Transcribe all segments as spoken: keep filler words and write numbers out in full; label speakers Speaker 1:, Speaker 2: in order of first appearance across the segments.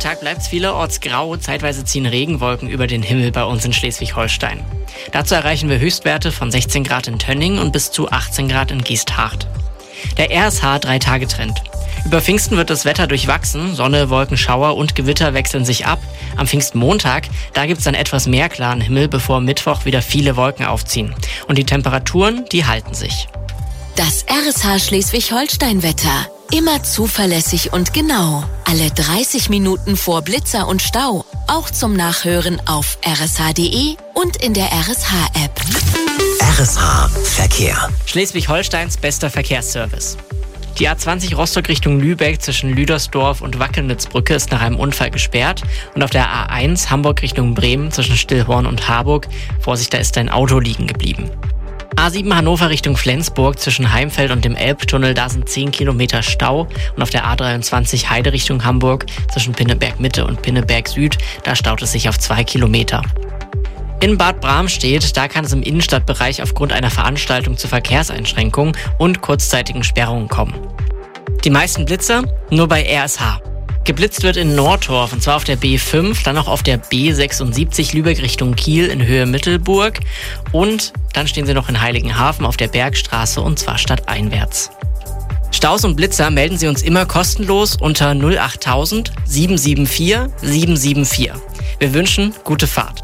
Speaker 1: Nachmittag bleibt es vielerorts grau, zeitweise ziehen Regenwolken über den Himmel bei uns in Schleswig-Holstein. Dazu erreichen wir Höchstwerte von sechzehn Grad in Tönning und bis zu achtzehn Grad in Giesthardt. Der R S H-drei-Tage-Trend. Über Pfingsten wird das Wetter durchwachsen, Sonne, Wolken, Schauer und Gewitter wechseln sich ab. Am Pfingstmontag, da gibt's dann etwas mehr klaren Himmel, bevor Mittwoch wieder viele Wolken aufziehen. Und die Temperaturen, die halten sich.
Speaker 2: Das R S H Schleswig-Holstein-Wetter. Immer zuverlässig und genau. Alle dreißig Minuten vor Blitzer und Stau. Auch zum Nachhören auf r s h punkt d e und in der R S H-App.
Speaker 3: R S H Verkehr.
Speaker 1: Schleswig-Holsteins bester Verkehrsservice. Die A zwanzig Rostock Richtung Lübeck zwischen Lüdersdorf und Wackelnitzbrücke ist nach einem Unfall gesperrt. Und auf der A eins Hamburg Richtung Bremen zwischen Stillhorn und Harburg, Vorsicht, da ist ein Auto liegen geblieben. A sieben Hannover Richtung Flensburg zwischen Heimfeld und dem Elbtunnel, da sind zehn Kilometer Stau. Und auf der A dreiundzwanzig Heide Richtung Hamburg zwischen Pinneberg Mitte und Pinneberg Süd, da staut es sich auf zwei Kilometer. In Bad Bramstedt, da kann es im Innenstadtbereich aufgrund einer Veranstaltung zu Verkehrseinschränkungen und kurzzeitigen Sperrungen kommen. Die meisten Blitzer nur bei R S H. Geblitzt wird in Nordtorf, und zwar auf der B fünf, dann auch auf der B sechsundsiebzig Lübeck Richtung Kiel in Höhe Mittelburg und dann stehen sie noch in Heiligenhafen auf der Bergstraße, und zwar stadteinwärts. Staus und Blitzer melden Sie uns immer kostenlos unter null achttausend sieben sieben vier sieben sieben vier. Wir wünschen gute Fahrt.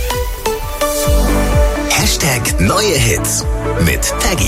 Speaker 3: Hashtag neue Hits mit Peggy.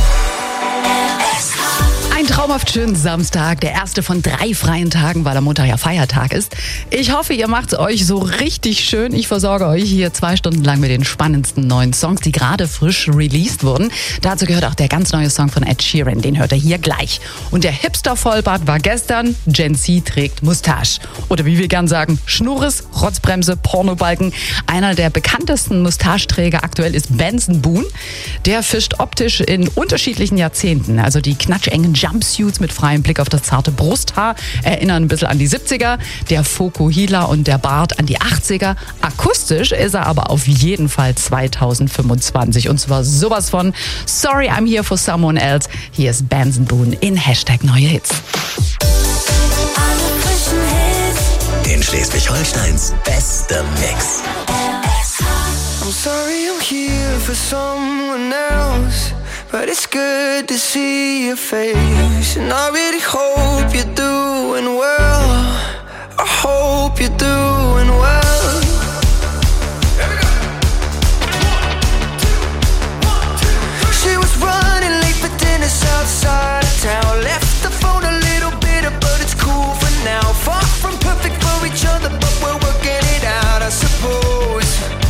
Speaker 4: Ein traumhaft schönen Samstag, der erste von drei freien Tagen, weil am Montag ja Feiertag ist. Ich hoffe, ihr macht es euch so richtig schön. Ich versorge euch hier zwei Stunden lang mit den spannendsten neuen Songs, die gerade frisch released wurden. Dazu gehört auch der ganz neue Song von Ed Sheeran, den hört ihr hier gleich. Und der Hipster-Vollbart war gestern, Gen Z trägt Moustache. Oder wie wir gern sagen, Schnurres, Rotzbremse, Pornobalken. Einer der bekanntesten Moustache-Träger aktuell ist Benson Boone. Der fischt optisch in unterschiedlichen Jahrzehnten. Also die knatschengen Jumpsuits mit freiem Blick auf das zarte Brusthaar erinnern ein bisschen an die siebziger, der Fokuhila und der Bart an die achtziger. Akustisch ist er aber auf jeden Fall zweitausendfünfundzwanzig und zwar sowas von Sorry, I'm here for someone else. Hier ist Benson Boone in Hashtag neue Hits.
Speaker 3: In Schleswig-Holsteins bester Mix.
Speaker 5: I'm sorry I'm here for someone else, but it's good to see your face. And I really hope you're doing well. I hope you're doing well. She was running late for dinner outside of town. Left the phone a little bitter, but it's cool for now. Far from perfect for each other, but we're working it out, I suppose.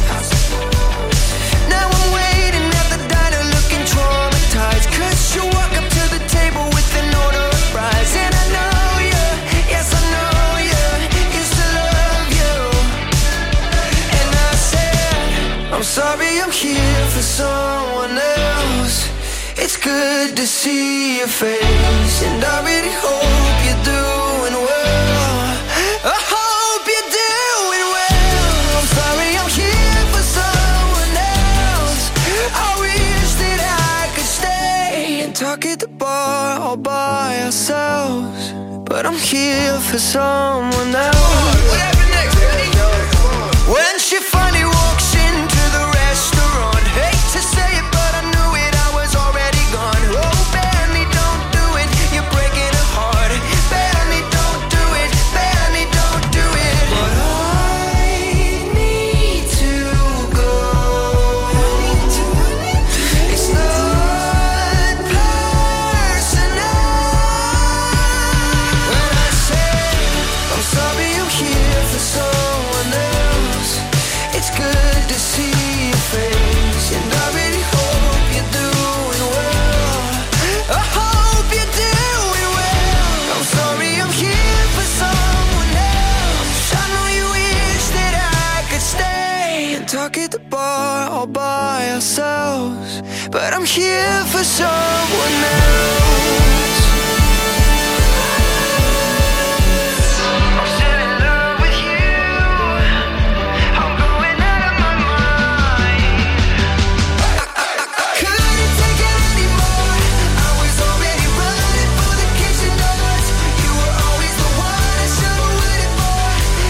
Speaker 5: Now I'm waiting at the diner looking traumatized, cause you walk up to the table with an order of fries. And I know you, yes I know you, used to love you. And I said, I'm sorry I'm here for someone else. It's good to see your face, and I really hope you're doing well. I hope you're doing well. I'm sorry I'm here for someone else. I wish that I could stay and talk at the bar all by ourselves, but I'm here for someone else. What happened next? When she finally walks into the restaurant, hate to say it, but I knew it, I was already gone. Oh, Benny, don't do it, you're breaking her heart. Benny, don't do it, Benny, don't do it. But I need to go. It's not personal. When I say I'm sorry I'm here for someone else, it's good to see your face, and I really hope you're doing well. I hope you're doing well. I'm sorry I'm here for someone else. I know you wish that I could stay and talk at the bar all by ourselves, but I'm here for someone else. I'm still in love with you. I'm going out of my mind. I couldn't take it anymore. I was already running for the kitchen doors. You were always the one I should have waited for.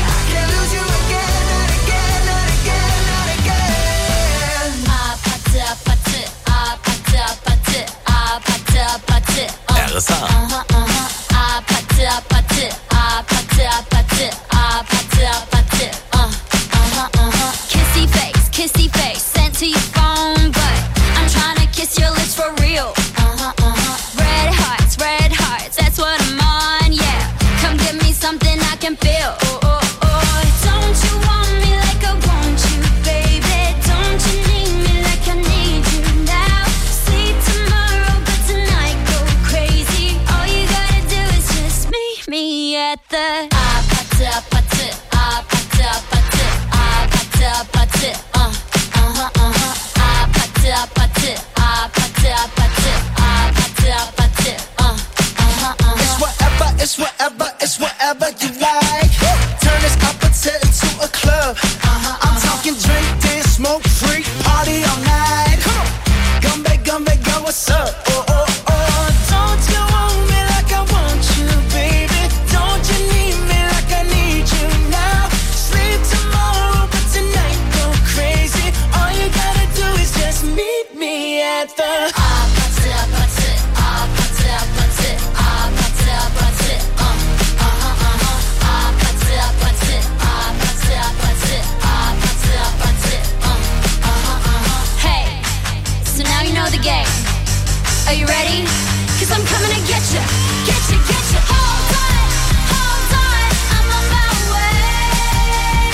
Speaker 3: R S H.
Speaker 6: Uh-huh, uh-huh. 아파트, 아파트, 아파트, 아파트, 아파트, 아파트. Uh, uh-huh, uh-huh. Kissy face, kissy face, sent to your phone, but I'm trying to kiss your lips for real. Uh-huh, uh-huh. Red hearts, red hearts, that's what I'm on, yeah. Come give me something I can feel. Oh, oh, oh. Don't you want me like I want you, baby? Don't you need me like I need you now? Sleep tomorrow, but tonight go crazy. All you gotta do is just meet me at the 아파트, 아파트, 아파트, 아파트, 아파트, 아파트. Uh, uh-huh, uh-huh. 아파트, 아파트, 아파트, 아파트, 아파트, 아파트. Uh, uh-huh, uh-huh.
Speaker 5: It's whatever, it's whatever, it's whatever you like. Turn this apache into a club. Uh-huh, I'm talking drink, dance, smoke, freak, party all night. Come on, gumbe, gumbe, go, what's up? Oh, oh, oh. Don't you want me like I want you, baby? Don't you need me like I need you now? Sleep tomorrow, but tonight go crazy. All you gotta do is just meet me at the
Speaker 6: 아파트, 아파트, 아파트, 아파트, 아파트, 아파트. Uh, uh-huh, uh-huh. 아파트, 아파트, 아파트, 아파트, 아파트, 아파트. Uh, uh-huh, uh-huh. Hey, so now you know the game. Are you ready? 'Cause I'm coming to get you, get you, get you. Hold on, hold on, I'm on my way.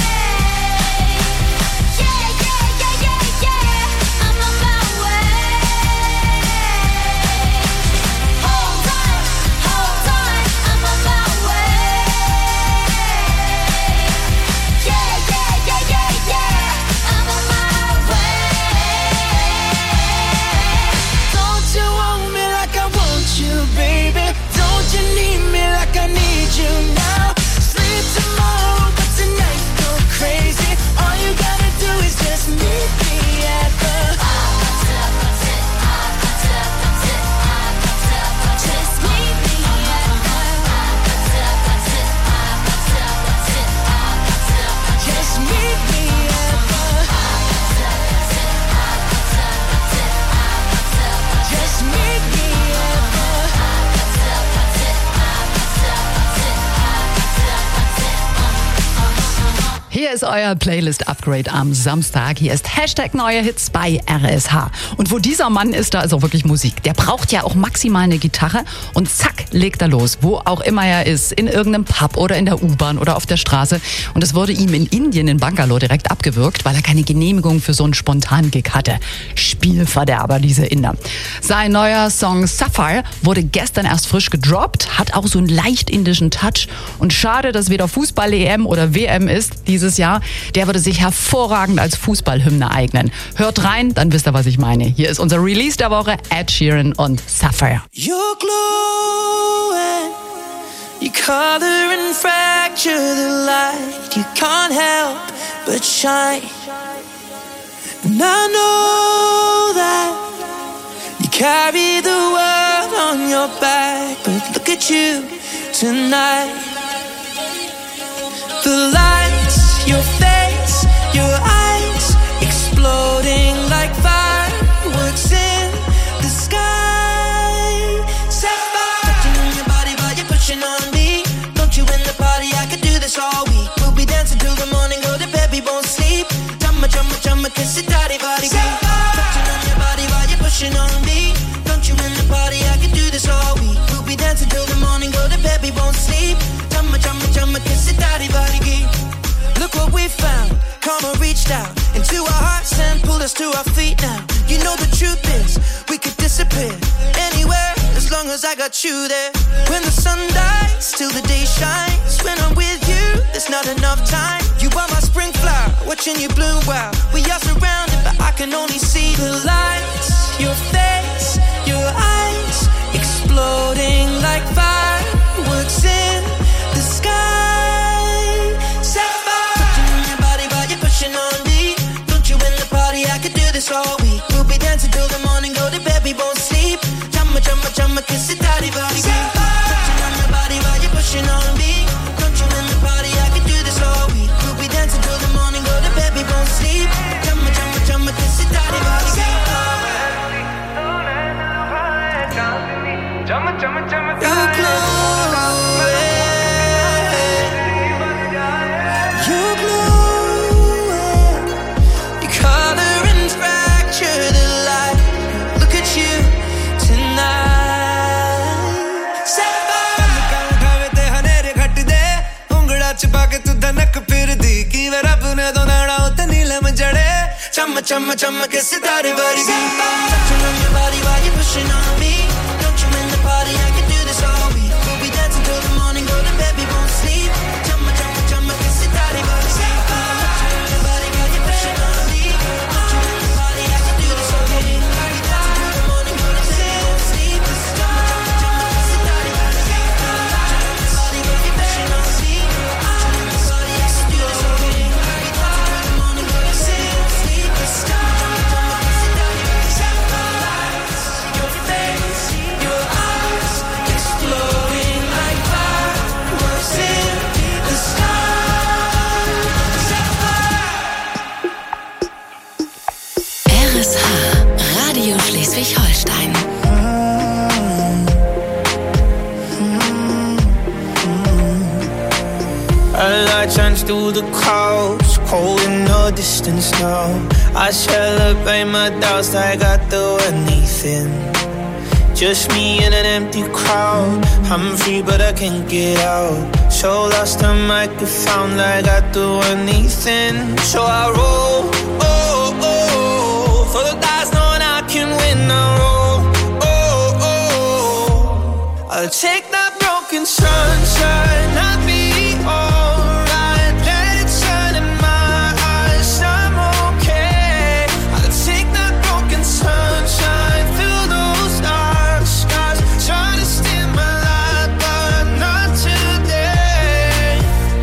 Speaker 6: Yeah, yeah, yeah, yeah, yeah, I'm on my way. Hold on, hold on, I'm on my way. Yeah, yeah, yeah, yeah, yeah, I'm on my way.
Speaker 5: Don't you want me like I want you, baby? Don't you need me like I need you now? Sleep tomorrow, but tonight go crazy. All you gotta do is just meet me at the
Speaker 6: 아파트, 아파트, 아파트, 아파트, 아파트, 아파트. Just meet me at the 아파트, 아파트, 아파트, 아파트, 아파트, 아파트.
Speaker 5: just meet me at the
Speaker 6: 아파트, 아파트, 아파트, 아파트, 아파트, 아파트.
Speaker 5: just meet me at the
Speaker 6: 아파트, 아파트, 아파트, 아파트, 아파트, 아파트.
Speaker 4: Hier ist euer Playlist-Upgrade am Samstag. Hier ist Hashtag neue Hits bei R S H. Und wo dieser Mann ist, da ist auch wirklich Musik. Der braucht ja auch maximal eine Gitarre und zack, legt er los. Wo auch immer er ist, in irgendeinem Pub oder in der U-Bahn oder auf der Straße. Und es wurde ihm in Indien, in Bangalore, direkt abgewürgt, weil er keine Genehmigung für so einen spontanen Gig hatte. Spielverderber, diese Inder. Sein neuer Song Sapphire wurde gestern erst frisch gedroppt, hat auch so einen leicht indischen Touch. Und schade, dass weder Fußball-E M oder W M ist dieses Jahr. Der würde sich hervorragend als Fußballhymne eignen. Hört rein, dann wisst ihr, was ich meine. Hier ist unser Release der Woche, Ed Sheeran und Sapphire.
Speaker 5: You're glowing, you color and fracture the light. You can't help but shine. And I know that you carry the world on your back, but look at you tonight. The lights, your face, your eyes, exploding like fireworks in the sky. Sapphire, touching on your body while you're pushing on me. Don't you in the party? I could do this all week. We'll be dancing till the morning, go to bed, we won't sleep. Chumma, chumma, chumma, kiss it, daddy, body, touching on your body while you're pushing on me. Don't you in the party? I could do this all week. We'll be dancing till the morning, go to bed, we won't sleep. Chumma, chumma, chumma, kiss it, daddy, body. Look what we found. Karma reached out into our hearts and pulled us to our feet now. You know the truth is, we could disappear anywhere as long as I got you there. When the sun dies, till the day shines. When I'm with you, there's not enough time. You are my spring flower, watching you bloom wild. We are surrounded, but I can only see the lights. Your face, your eyes, exploding like fireworks in the sky. This all week, we'll be dancing till the morning, go to bed, we won't sleep. Chumma, chumma, chumma, kiss it, daddy, body, touching on your body while you're pushing on me. Don't you in the party? I could do this all week. We'll be dancing till the morning, go to bed, we won't sleep. Chumma, chumma, chumma, kiss it, daddy, body,
Speaker 7: Chumma, chumma,
Speaker 5: Chumma chumma chumma ke sitare vargi touching on your body while you're pushing on me. Don't you in the party, I can do this all week. We'll be dancing till the morning, go to bed, we won't sleep. Chumma chumma chumma ke sitare vargi touching on your body while you're pushing on me. Don't you in the party, I can do this all week. We'll be dancing till the morning, go to bed, we won't sleep. Chumma chumma chumma ke sitare vargi touching on your body while you're pushing on me. Don't you in the party, I can do this all week. We'll be dancing till the morning, go to bed, we won't sleep.
Speaker 2: R S H, Radio Schleswig-Holstein.
Speaker 7: A light shines through the clouds, cold in the distance now. I celebrate my doubts like I do anything. Just me in an empty crowd. I'm free but I can't get out. So lost I might get found like I do anything. So I roll, oh, oh, for the dice knowing I can win. I roll, oh, oh, I'll take that broken sunshine, I'll be alright. Let it shine in my eyes, I'm okay. I'll take that broken sunshine through those dark skies. Try to steal my light, but not today.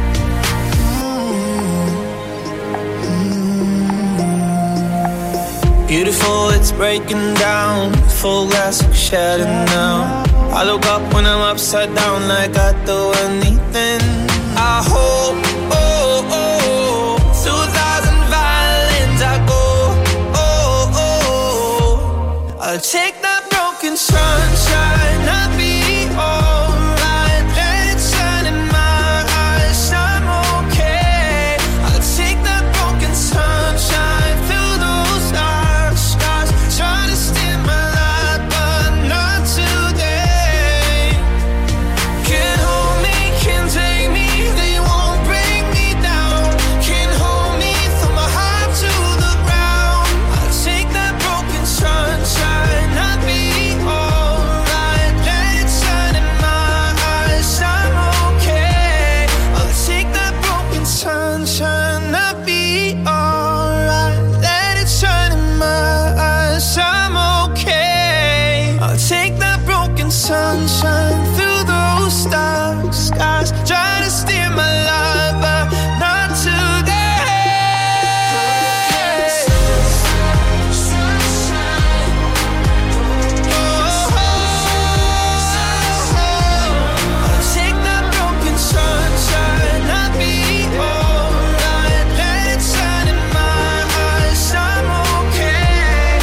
Speaker 7: Mm-hmm. Beautiful, it's breaking down. Full glass of shadow now. I look up when I'm upside down like I do anything. I hope, oh, oh, through thousand violins I go, oh, oh, I'll take that broken sunshine, I'll be alright. Let it shine in my eyes, I'm okay. I'll take that broken sunshine through those dark skies. Try to steal my light, but not today. Can't hold me, can't take me, they won't break me down. Can't hold me from my heart to the ground. I'll take that broken sunshine, I'll be alright. Let it shine in my eyes, I'm okay. I'll take that broken sunshine, I'll be alright. Let it shine in my eyes, I'm okay. I'll take that broken sunshine through those dark skies. Try to steer my life, but not today. I'll take that broken sunshine, I'll be alright. Let it shine in my eyes, I'm okay.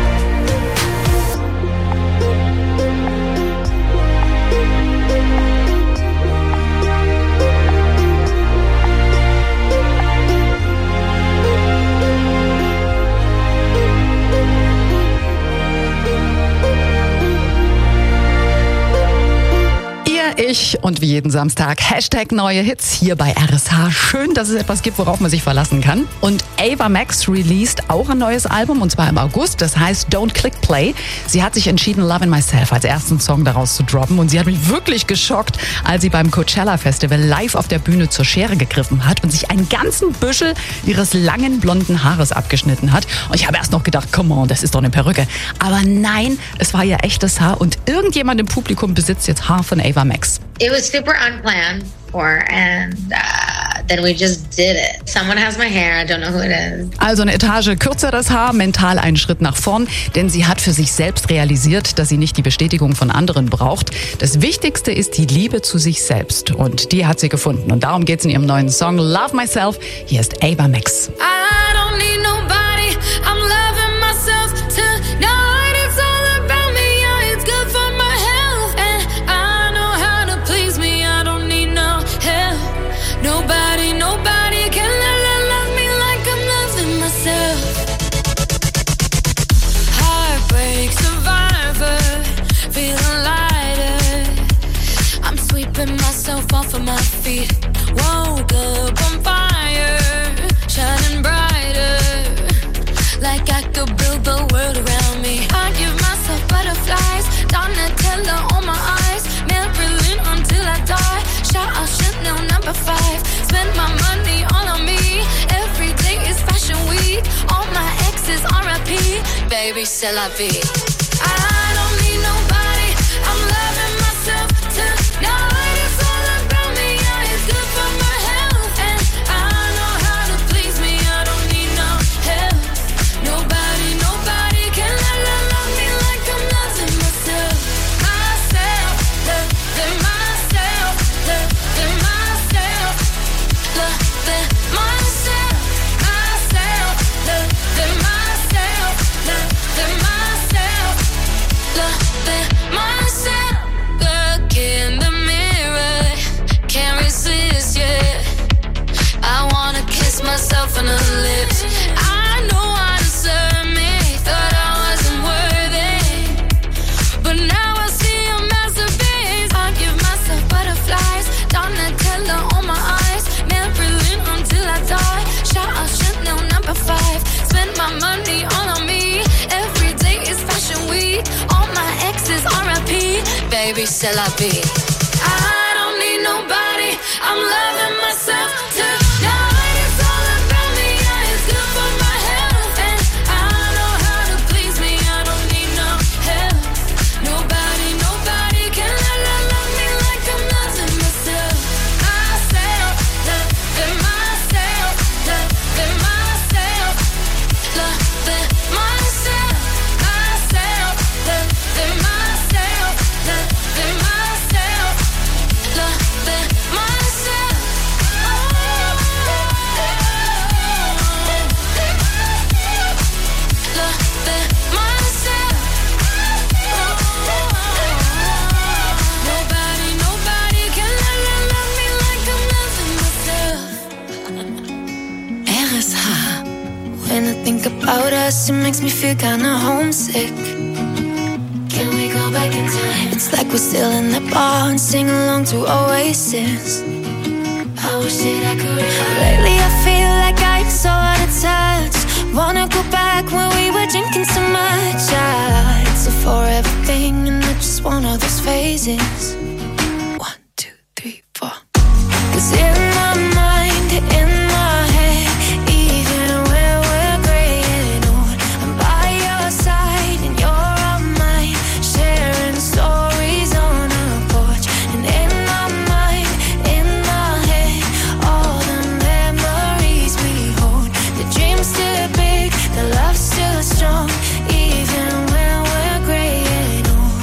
Speaker 4: Ihr, ich und wie jeden Samstag Hashtag neue Hits hier bei R S H. Schön, dass es etwas gibt, worauf man sich verlassen kann. Und Ava Max released auch ein neues Album und zwar im August. Das heißt Don't Click Play. Sie hat sich entschieden, Lovin' Myself als ersten Song daraus zu droppen. Und sie hat mich wirklich geschockt, als sie beim Coachella Festival live auf der Bühne zur Schere gegriffen hat und sich einen ganzen Büschel ihres langen blonden Haares abgeschnitten hat. Und ich habe erst noch gedacht, come on, das ist doch eine Perücke. Aber nein, es war ihr echtes Haar und irgendjemand im Publikum besitzt jetzt Haar von Ava Max.
Speaker 8: It was super unplanned for, and uh, then we just did it. Someone has my hair, I don't know who it is.
Speaker 4: Also eine Etage kürzer das Haar, mental einen Schritt nach vorn, denn sie hat für sich selbst realisiert, dass sie nicht die Bestätigung von anderen braucht. Das Wichtigste ist die Liebe zu sich selbst und die hat sie gefunden. Und darum geht's in ihrem neuen Song Love Myself. Hier ist Ava Max.
Speaker 6: I don't need nobody, I'm loving myself tonight. It's all about me, yeah, it's good for my health. And I
Speaker 9: ripping myself off of my feet. Woke up on fire, shining brighter, like I could build the world around me. I give myself butterflies, Donatella on my eyes, Marilyn until I die. Shout out Chanel number five. Spend my money all on me. Every day is fashion week. All my exes R I P. Baby, c'est la vie. I don't need nobody. I'm loving myself tonight. It's all about me. Yeah, it's good for my health, and I know how to please me. I don't need no help. Nobody, nobody can love, love, love me like I'm loving myself. Myself, loving myself, loving myself, loving myself, myself, loving myself, loving myself, loving myself. Look in the mirror, can't resist, yeah. I wanna kiss myself on the lips. I know I deserve me, thought I wasn't worthy, but now I see a masterpiece. I give myself butterflies, Donatella on my eyes, Marilyn until I die. Shout out Chanel number five. Spend my money all on me. Every day is fashion week. All my exes R I P. Baby, c'est la vie. I don't need nobody. I'm loving myself tonight. It's all about me. Yeah, it's good for my health, and I know how to please me. I don't need no help. Nobody, nobody can love, love, love me like I'm loving myself. Myself, loving myself, loving myself, loving myself, myself, loving myself, loving myself, loving myself. Loving myself. Nobody, nobody can love, love, love me like I'm loving myself. R S H. When I think about us, it makes me feel kinda homesick. Can we go back in time? It's like we're still in the bar and sing along to Oasis. I wish that I could. Lately I feel like I'm so out of touch. Wanna go back when we were drinking so much. Ah, it's a forever thing, and I just want all those phases. One, two, three, four. 'Cause in my mind, in my head, even when we're gray and old, I'm by your side and you're on mine, sharing stories on our porch. And in my mind, in my head, all the memories we hold. The dream's still big, the love's still strong, even when we're gray and old.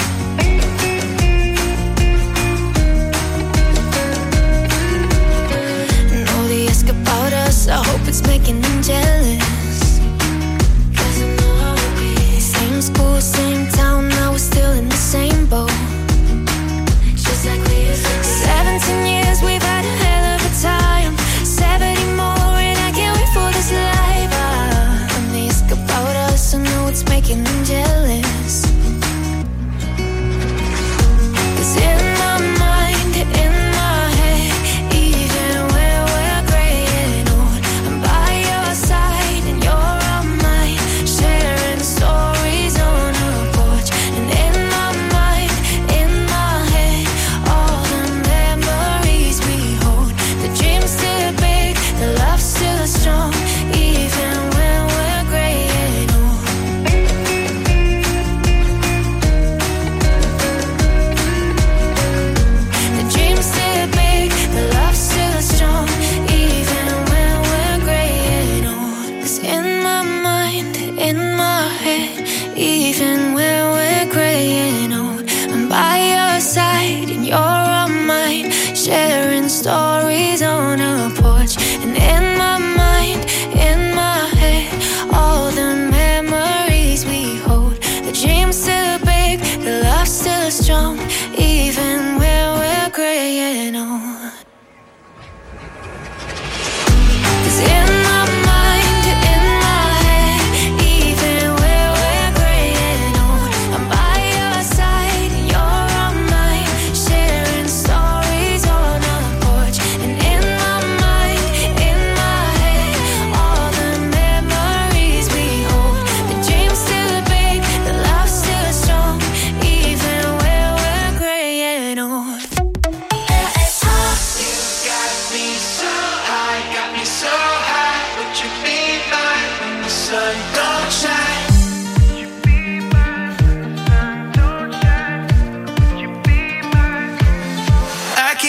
Speaker 9: And all they ask about us, I hope it's making them jealous. 'Cause I know how it be. Same school, same town, now we're still in the same boat. Just like we used to be. Seventeen years, we've had a hell of a time. Seventy more, and I can't wait for this life. Ah, and they ask about us, I know it's making them jealous. 'Cause in my mind, in my head, even when we're gray and old, I'm by your side and you're on mine, sharing stories on our porch. And in my mind, in my head, all the memories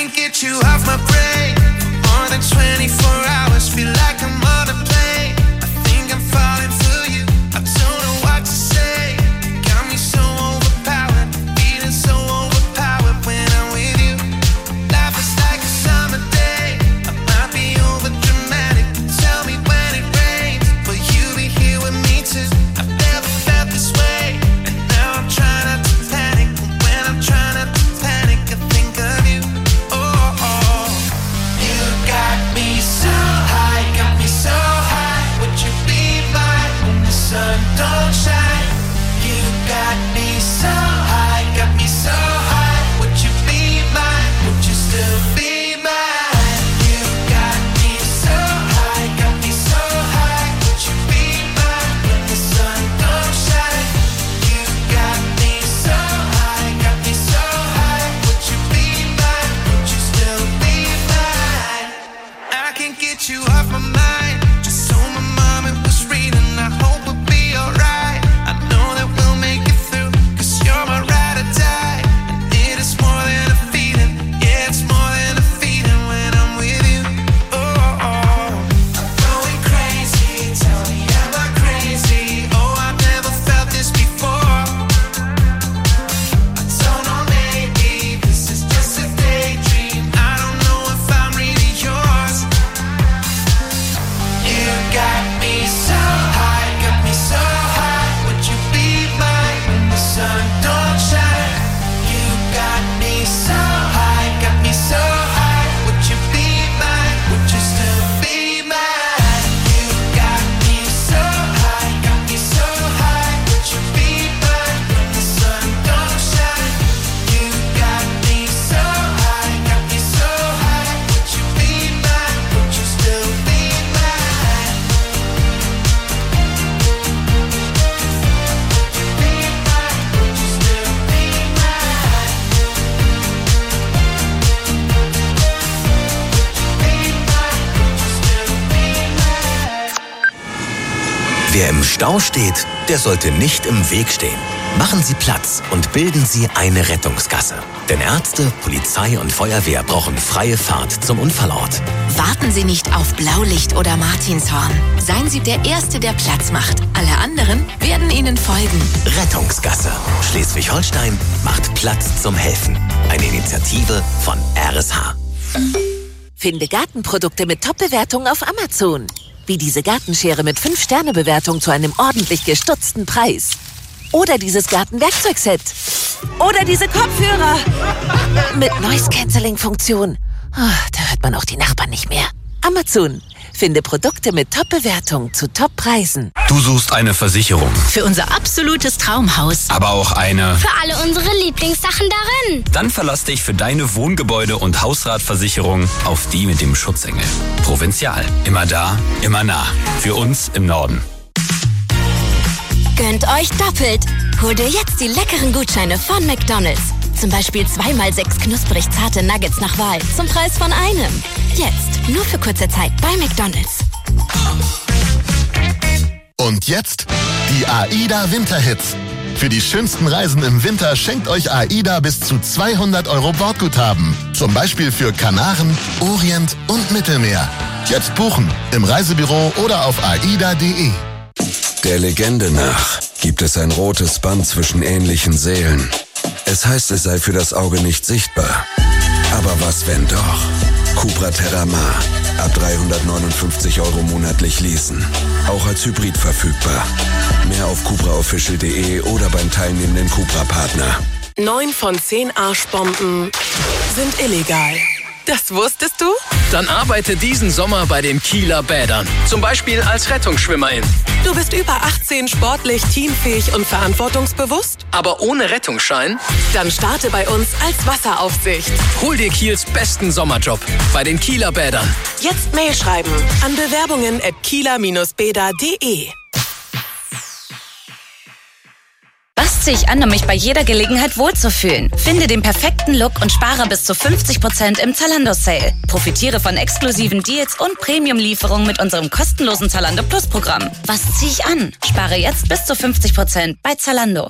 Speaker 5: can't get you off my brain. More than twenty-four hours, feel like I'm on a plane. I think I'm falling for you, I don't know what to say. Got me so overpowered, feeling so overpowered when I'm with you. Life is like a summer day, I might be over dramatic. Tell me when it rains, will you be here with me too? I've never felt this way, and now I'm trying not to panic. When I'm trying not to panic, I think of you. Oh, oh. You got me so high, got me so high. Would you be mine when the sun don't shine? You got me so high, got me so high. Would you be mine? Would you still be mine? You got me so high, got me so high. Would you be mine when the sun don't shine? You got me so high, got me so high. Would you be mine? Would you still be mine? I can't get you off my mind. Just so my mom it was reading. I hope we'll be alright. I know that we'll make it through, cause you're my ride or die. And it is more than a feeling. Yeah, it's more than a feeling when I'm with you. Oh, oh, oh. I'm going crazy. Tell me, am I crazy? Oh, I've never felt this before. I don't know, maybe this is just a daydream. I don't know if I'm really yours. You got me so high, got me so high. Would you be mine when the sun don't shine? You got me so high, got me so high. Would you be mine? Would you still be mine? You got me so high, got me so high. Would you be mine when the sun don't shine? You got me so high, got me so high. Would you be mine? Would you still be mine? Would you be mine? Would you still be mine?
Speaker 3: Wer im Stau steht, der sollte nicht im Weg stehen. Machen Sie Platz und bilden Sie eine Rettungsgasse. Denn Ärzte, Polizei und Feuerwehr brauchen freie Fahrt zum Unfallort.
Speaker 2: Warten Sie nicht auf Blaulicht oder Martinshorn. Seien Sie der Erste, der Platz macht. Alle anderen werden Ihnen folgen.
Speaker 3: Rettungsgasse. Schleswig-Holstein macht Platz zum Helfen. Eine Initiative von R S H.
Speaker 2: Finde Gartenprodukte mit Top-Bewertungen auf Amazon. Wie diese Gartenschere mit fünf Sterne Bewertung zu einem ordentlich gestutzten Preis. Oder dieses Gartenwerkzeugset. Oder diese Kopfhörer. Mit Noise-Canceling-Funktion. Oh, da hört man auch die Nachbarn nicht mehr. Amazon. Finde Produkte mit Top-Bewertung zu Top-Preisen.
Speaker 10: Du suchst eine Versicherung,
Speaker 2: Für unser absolutes Traumhaus.
Speaker 10: aber auch eine.
Speaker 6: Für alle unsere Lieblingssachen darin.
Speaker 10: Dann verlass dich für deine Wohngebäude- und Hausratversicherung auf die mit dem Schutzengel. Provinzial. Immer da, immer nah. Für uns im Norden.
Speaker 6: Gönnt euch doppelt. Hol dir jetzt die leckeren Gutscheine von McDonald's. Zum Beispiel zweimal sechs knusprig zarte Nuggets nach Wahl zum Preis von einem. Jetzt, nur für kurze Zeit bei McDonald's.
Speaker 11: Und jetzt die AIDA Winterhits. Für die schönsten Reisen im Winter schenkt euch AIDA bis zu zweihundert Euro Bordguthaben. Zum Beispiel für Kanaren, Orient und Mittelmeer. Jetzt buchen im Reisebüro oder auf aida punkt de.
Speaker 12: Der Legende nach gibt es ein rotes Band zwischen ähnlichen Seelen. Es heißt, es sei für das Auge nicht sichtbar. Aber was, wenn doch? Cupra Terramar. Ab dreihundertneunundfünfzig Euro monatlich leasen. Auch als Hybrid verfügbar. Mehr auf cupra official punkt de oder beim teilnehmenden Cupra-Partner.
Speaker 13: Neun von zehn Arschbomben sind illegal. Das wusstest du?
Speaker 14: Dann arbeite diesen Sommer bei den Kieler Bädern. Zum Beispiel als Rettungsschwimmerin.
Speaker 13: Du bist über achtzehn, sportlich, teamfähig und verantwortungsbewusst?
Speaker 14: Aber ohne Rettungsschein?
Speaker 13: Dann starte bei uns als Wasseraufsicht.
Speaker 14: Hol dir Kiels besten Sommerjob bei den Kieler Bädern.
Speaker 13: Jetzt Mail schreiben an bewerbungen at kieler bäder punkt de.
Speaker 15: Was ziehe ich an, um mich bei jeder Gelegenheit wohlzufühlen? Finde den perfekten Look und spare bis zu fünfzig Prozent im Zalando-Sale. Profitiere von exklusiven Deals und Premium-Lieferungen mit unserem kostenlosen Zalando Plus-Programm. Was ziehe ich an? Spare jetzt bis zu fünfzig Prozent bei Zalando.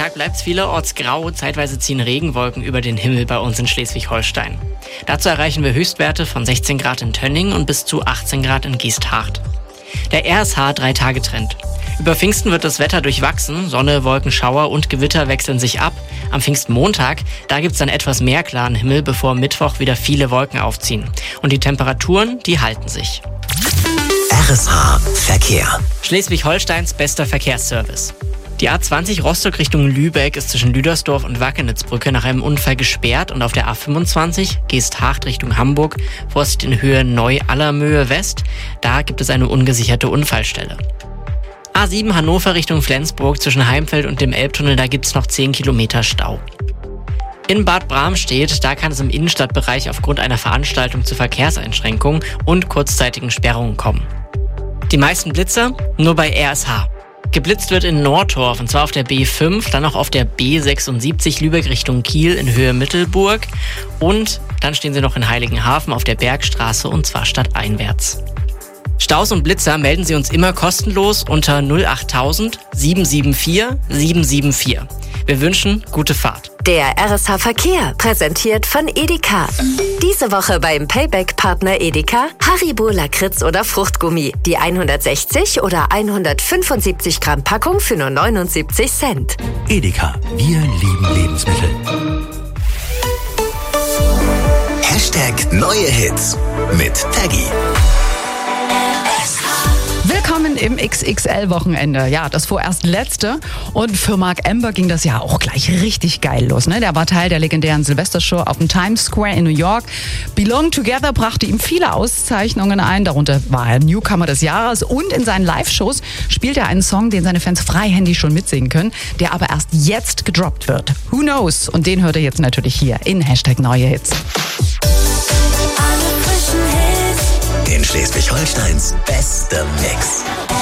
Speaker 1: Tag bleibt es vielerorts grau, zeitweise ziehen Regenwolken über den Himmel bei uns in Schleswig-Holstein. Dazu erreichen wir Höchstwerte von sechzehn Grad in Tönning und bis zu achtzehn Grad in Geesthardt. Der R S H-Drei-Tage-Trend. Über Pfingsten wird das Wetter durchwachsen, Sonne, Wolken, Schauer und Gewitter wechseln sich ab. Am Pfingstmontag, da gibt's dann etwas mehr klaren Himmel, bevor Mittwoch wieder viele Wolken aufziehen. Und die Temperaturen, die halten sich.
Speaker 3: R S H Verkehr.
Speaker 1: Schleswig-Holsteins bester Verkehrsservice. Die A zwanzig Rostock Richtung Lübeck ist zwischen Lüdersdorf und Wackenitzbrücke nach einem Unfall gesperrt und auf der A fünfundzwanzig Geesthardt Richtung Hamburg, Vorsicht in Höhe Neu-Allermöhe West, da gibt es eine ungesicherte Unfallstelle. A sieben Hannover Richtung Flensburg zwischen Heimfeld und dem Elbtunnel, da gibt's noch zehn Kilometer Stau. In Bad Bramstedt, da kann es im Innenstadtbereich aufgrund einer Veranstaltung zu Verkehrseinschränkungen und kurzzeitigen Sperrungen kommen. Die meisten Blitzer nur bei R S H. Geblitzt wird in Nordtorf, und zwar auf der B fünf, dann auch auf der B sechsundsiebzig Lübeck Richtung Kiel in Höhe Mittelburg und dann stehen sie noch in Heiligenhafen auf der Bergstraße und zwar stadteinwärts. Staus und Blitzer melden Sie uns immer kostenlos unter null acht tausend sieben sieben vier sieben sieben vier. Wir wünschen gute Fahrt.
Speaker 16: Der R S H Verkehr, präsentiert von Edeka. Diese Woche beim Payback-Partner Edeka Haribo, Lakritz oder Fruchtgummi. Die hundertsechzig oder hundertfünfundsiebzig Gramm Packung für nur neunundsiebzig Cent.
Speaker 3: Edeka, wir lieben Lebensmittel. Hashtag neue Hits mit Taggy.
Speaker 4: Willkommen im X X L-Wochenende. Ja, das vorerst letzte. Und für Mark Amber ging das ja auch gleich richtig geil los. Ne? Der war Teil der legendären Silvestershow auf dem Times Square in New York. Belong Together brachte ihm viele Auszeichnungen ein. Darunter war er Newcomer des Jahres. Und in seinen Live-Shows spielt er einen Song, den seine Fans freihändig schon mitsingen können, der aber erst jetzt gedroppt wird. Who knows? Und den hört ihr jetzt natürlich hier in Hashtag neue Hits.
Speaker 3: In Schleswig-Holsteins bester Mix.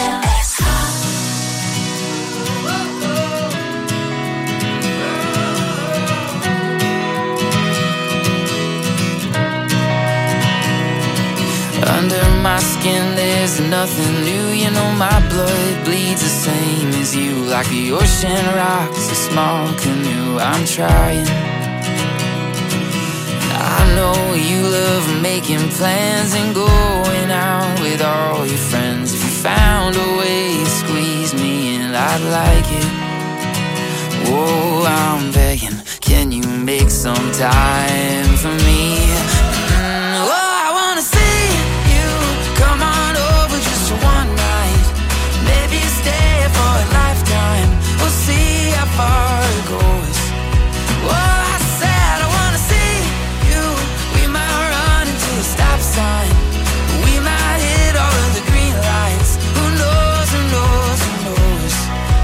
Speaker 17: Under my skin there's nothing new. You know my blood bleeds the same as you. Like the ocean rocks a small canoe. I'm trying. I know you love making plans and going out with all your friends. If you found a way to squeeze me in, I'd like it. Whoa, I'm begging, can you make some time for me? Mm, oh, I wanna see you come on over just for one night. Maybe stay for a lifetime. We'll see how far it goes. Whoa, I said I wanna see you. We might run into a stop sign. We might hit all of the green lights. Who knows, who knows, who knows?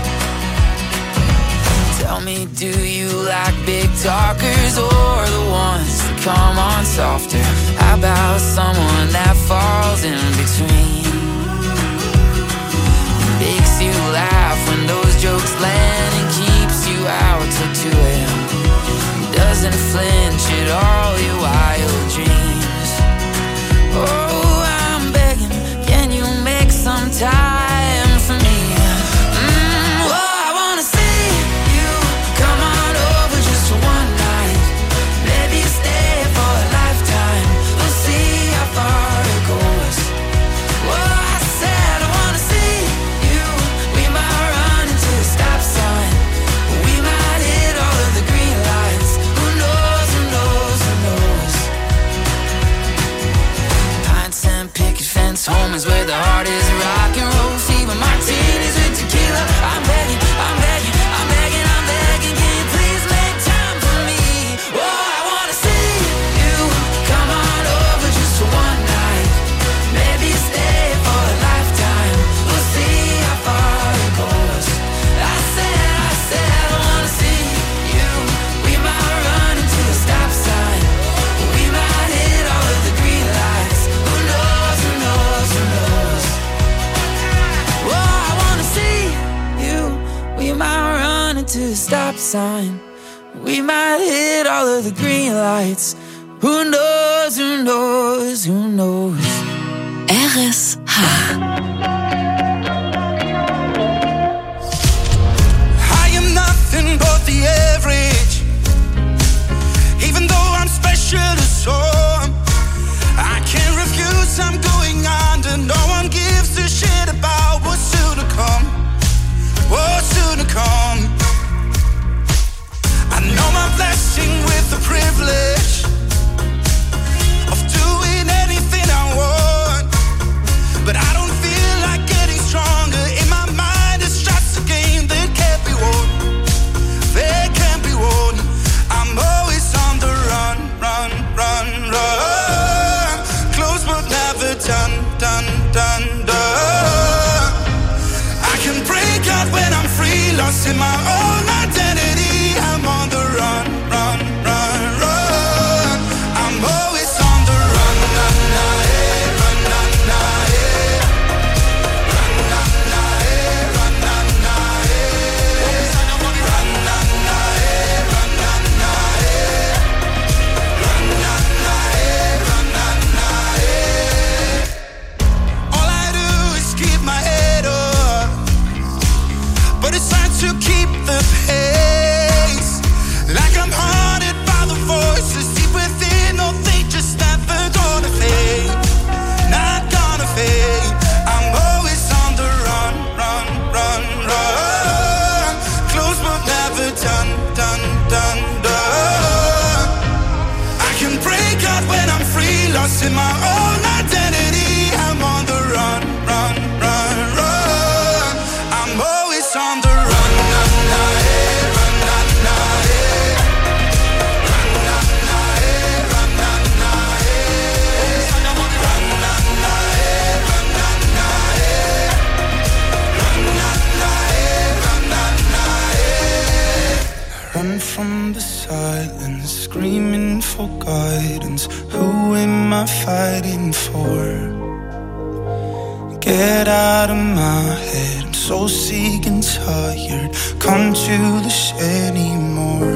Speaker 17: Tell me, do you like big talkers or the ones that come on softer? How about someone that falls in between? Makes you laugh when those jokes land and keeps you out till two a.m. Doesn't flinch at all your wild dreams. Oh, I'm begging, can you make some time for me? Mm, oh, I wanna see you come on over just for one night. Maybe stay for a lifetime. We'll see how far it goes. Oh, I said I wanna see you. We might run into a stop sign. We might hit all of the green lights. Who knows, who knows, who knows? Pine Sand picket fence, home is where the heart is. Rock and roll, even martinis with tequila. I'm begging, I'm begging, I'm begging, I'm begging. Can you please make time for me? Oh, I wanna see you come on over just for one night. Maybe stay for a lifetime. We'll see how far it goes. I said, I said I wanna see you. We might run into a stop sign. We might hit all of the green lights. Who knows, who knows, who knows? Oh, I wanna see you. We might run into a stop sign. We might hit all of the green lights. Who knows, who knows, who knows?
Speaker 2: R S H.
Speaker 5: I am nothing but in my own identity. I'm on the run, run, run, run. I'm always on the run, na, na, eh, run, na, na, eh. Run, na, na, eh, run, na, na, eh. Run, na, na, eh, run, na, na, eh. Run, na, na, eh, run, na, na, eh. All I do is keep my head up, but it's hard to keep the pace. Like I'm haunted by the voices deep within. No, they just never gonna fade, not gonna fade. I'm always on the run, run, run, run. Close but never done, done, done, done. I can break out when I'm free, lost in my own identity. I'm on the run, run, run, run. I'm always on the run, na, na, eh, run, na, na, eh. Run, na, na, eh, run, na, na, eh. Run, na, na, eh, run, na, na, eh. Run, na, na, eh, run, na, na, eh. Run from the silence, screaming for guidance. Who am I fighting for? Get out of my head, I'm so sick and tired. Can't do this anymore.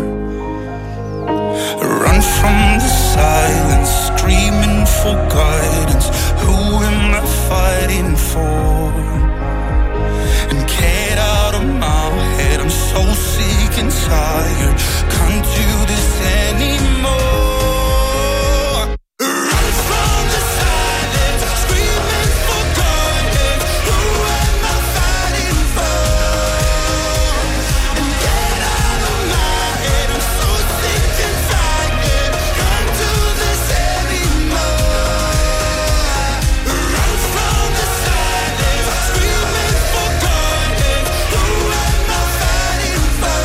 Speaker 5: Run from the silence, screaming for guidance. Who am I fighting for? And get out of my head, I'm so sick and tired. Can't do this anymore. Run from the silence, screaming for guidance. Who am I fighting for? And get out of my head, I'm so sick and tired. Can't do this anymore. Run from the silence, screaming for guidance. Who am I fighting for?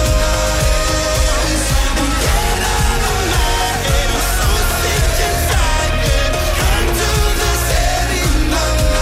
Speaker 5: And get out of my head, I'm so sick and tired. Can't do this anymore.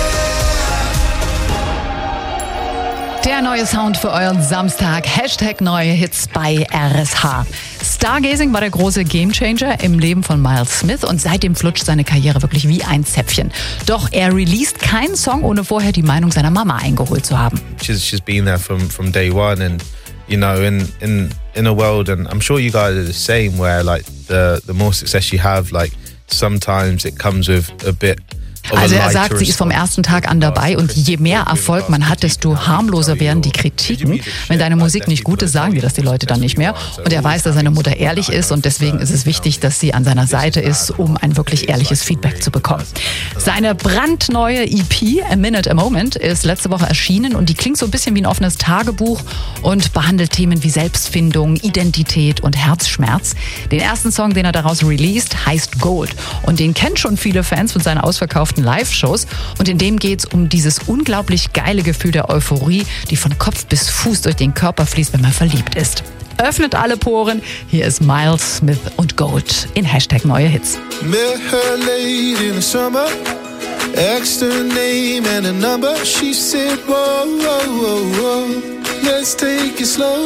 Speaker 4: Der neue Sound für euren Samstag. Hashtag neue Hits bei R S H. Stargazing war der große Gamechanger im Leben von Miles Smith und seitdem flutscht seine Karriere wirklich wie ein Zäpfchen. Doch er released keinen Song, ohne vorher die Meinung seiner Mama eingeholt zu haben.
Speaker 18: She's she's been there from from day one, and you know, in in in a world, and I'm sure you guys are the same, where like the the more success you have, like sometimes it comes with a bit.
Speaker 4: Also er sagt, sie ist vom ersten Tag an dabei und je mehr Erfolg man hat, desto harmloser werden die Kritiken. Wenn deine Musik nicht gut ist, sagen dir das die Leute dann nicht mehr. Und er weiß, dass seine Mutter ehrlich ist und deswegen ist es wichtig, dass sie an seiner Seite ist, um ein wirklich ehrliches Feedback zu bekommen. Seine brandneue E P, A Minute, A Moment, ist letzte Woche erschienen und die klingt so ein bisschen wie ein offenes Tagebuch und behandelt Themen wie Selbstfindung, Identität und Herzschmerz. Den ersten Song, den er daraus released, heißt Gold und den kennen schon viele Fans von seinen ausverkauften Live-Shows und in dem geht es um dieses unglaublich geile Gefühl der Euphorie, die von Kopf bis Fuß durch den Körper fließt, wenn man verliebt ist. Öffnet alle Poren, hier ist Miles Smith und Gold in Hashtag neue Hits.
Speaker 5: Met her late in the summer, asked her name and a number. She said, whoa, whoa, whoa, whoa, let's take it slow.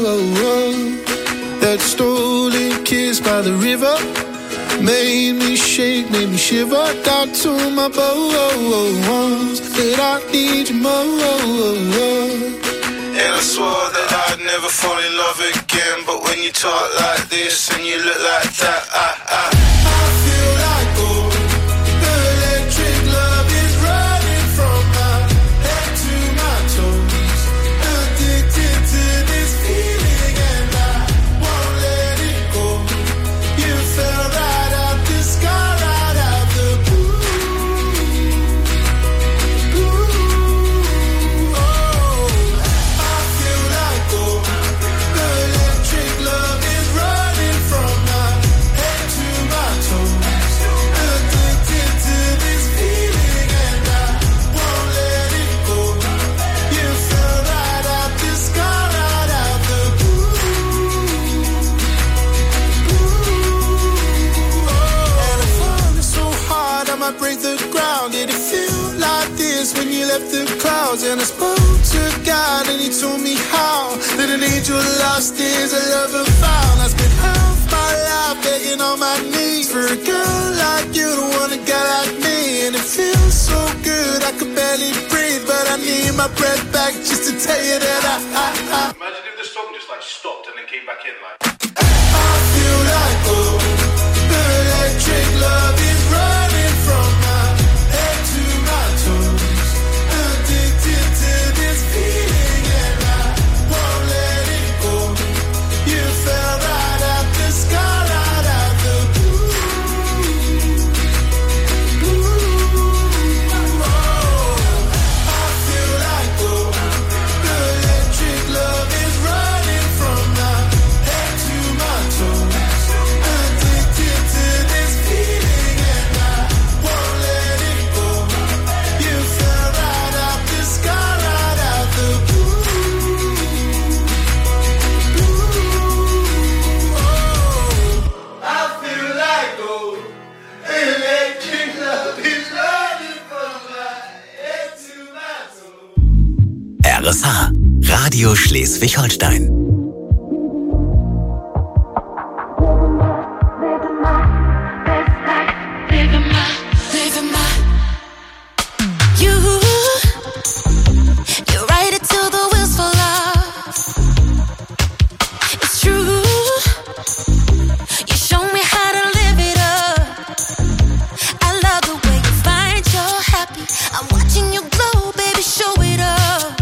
Speaker 5: That stolen kiss by the river made me shake, made me shiver. Down to my bones, that I need you more. And I swore that I'd never fall in love again, but when you talk like this and you look like that, I, I, I feel like gold. The electric love is running from my head to my toes. Addicted to this feeling and I won't let it go. You fell right out the sky, right out the blue. Blue. Oh, I feel like gold. The electric love is running from my head to my toes. Addicted to this feeling and I won't let it go. You fell right out the sky, right out the blue. And I'm falling so hard I might break the ground. Did it feel like this when you left the clouds? And I spoke to God and he told me how that an angel lost is a lover found. I spent half my life begging on my knees for a girl like you to want a guy like me. And it feels so good, I could barely breathe, but I need my breath back just to tell you that I, I, I
Speaker 19: Imagine if the song just like stopped and then came back in like.
Speaker 5: I feel like oh, the electric love is running from my head to my toes. Addicted to this feeling and I won't let it go. You fell right out the sky, right out the blue. Blue. Oh, I feel like oh, the electric love is running from my head to my toes. Addicted to this feeling and I won't let it go. You fell right out the sky, right out the blue. Blue. Oh, I feel like oh, electric love is running from my head to my toes.
Speaker 3: R S H, Radio Schleswig-Holstein.
Speaker 9: Living my, living my. You, you ride it till the wheels fall off. It's true. You show me how to live it up. I love the way you find you're happy. I'm watching you glow, baby, show it off.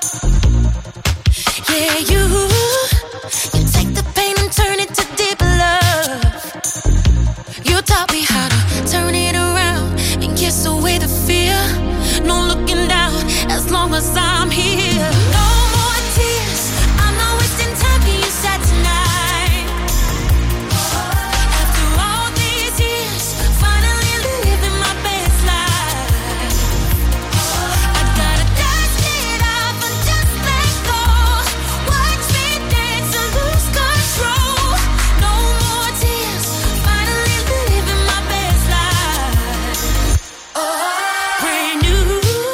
Speaker 9: Yeah, you, you take the pain and turn it to deep love. You taught me how to turn it around and kiss away the fear. No looking down as long as I'm here. No more tears, I'm not wasting time for you sad tonight. After all these years, finally living my best life. I gotta dust it off and just let go. Watch me dance and lose control. No more tears, finally living my best life. Brand new,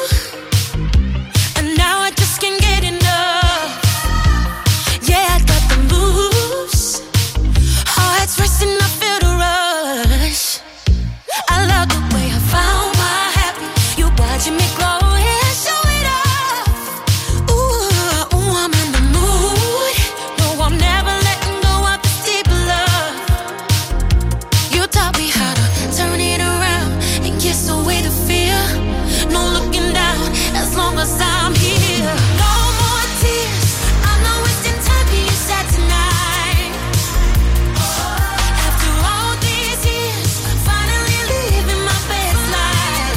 Speaker 9: and now I just can't get enough. Yeah, I got the moves. Heart's racing, I feel the rush. I love the way I found my happy. You watching me glow, yeah, show it off. Ooh, ooh, I'm in the mood. No, I'm never letting go of this deep love. You taught me how to turn it around and kiss away the fear. No looking down as long as I'm here. No more tears, I'm not wasting time for you sad tonight. After all these years, finally living my best life.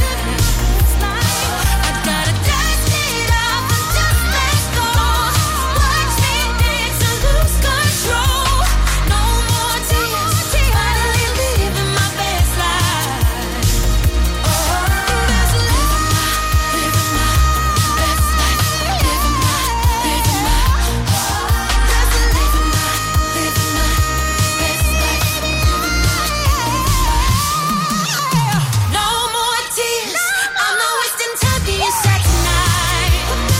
Speaker 9: I gotta dust it off and just let go. Watch me dance and lose control. No more tears, finally living my best life. Best life, living my best life, living my, living my, best living my, living my best life. No more tears, I'm not wasting time for you sad tonight.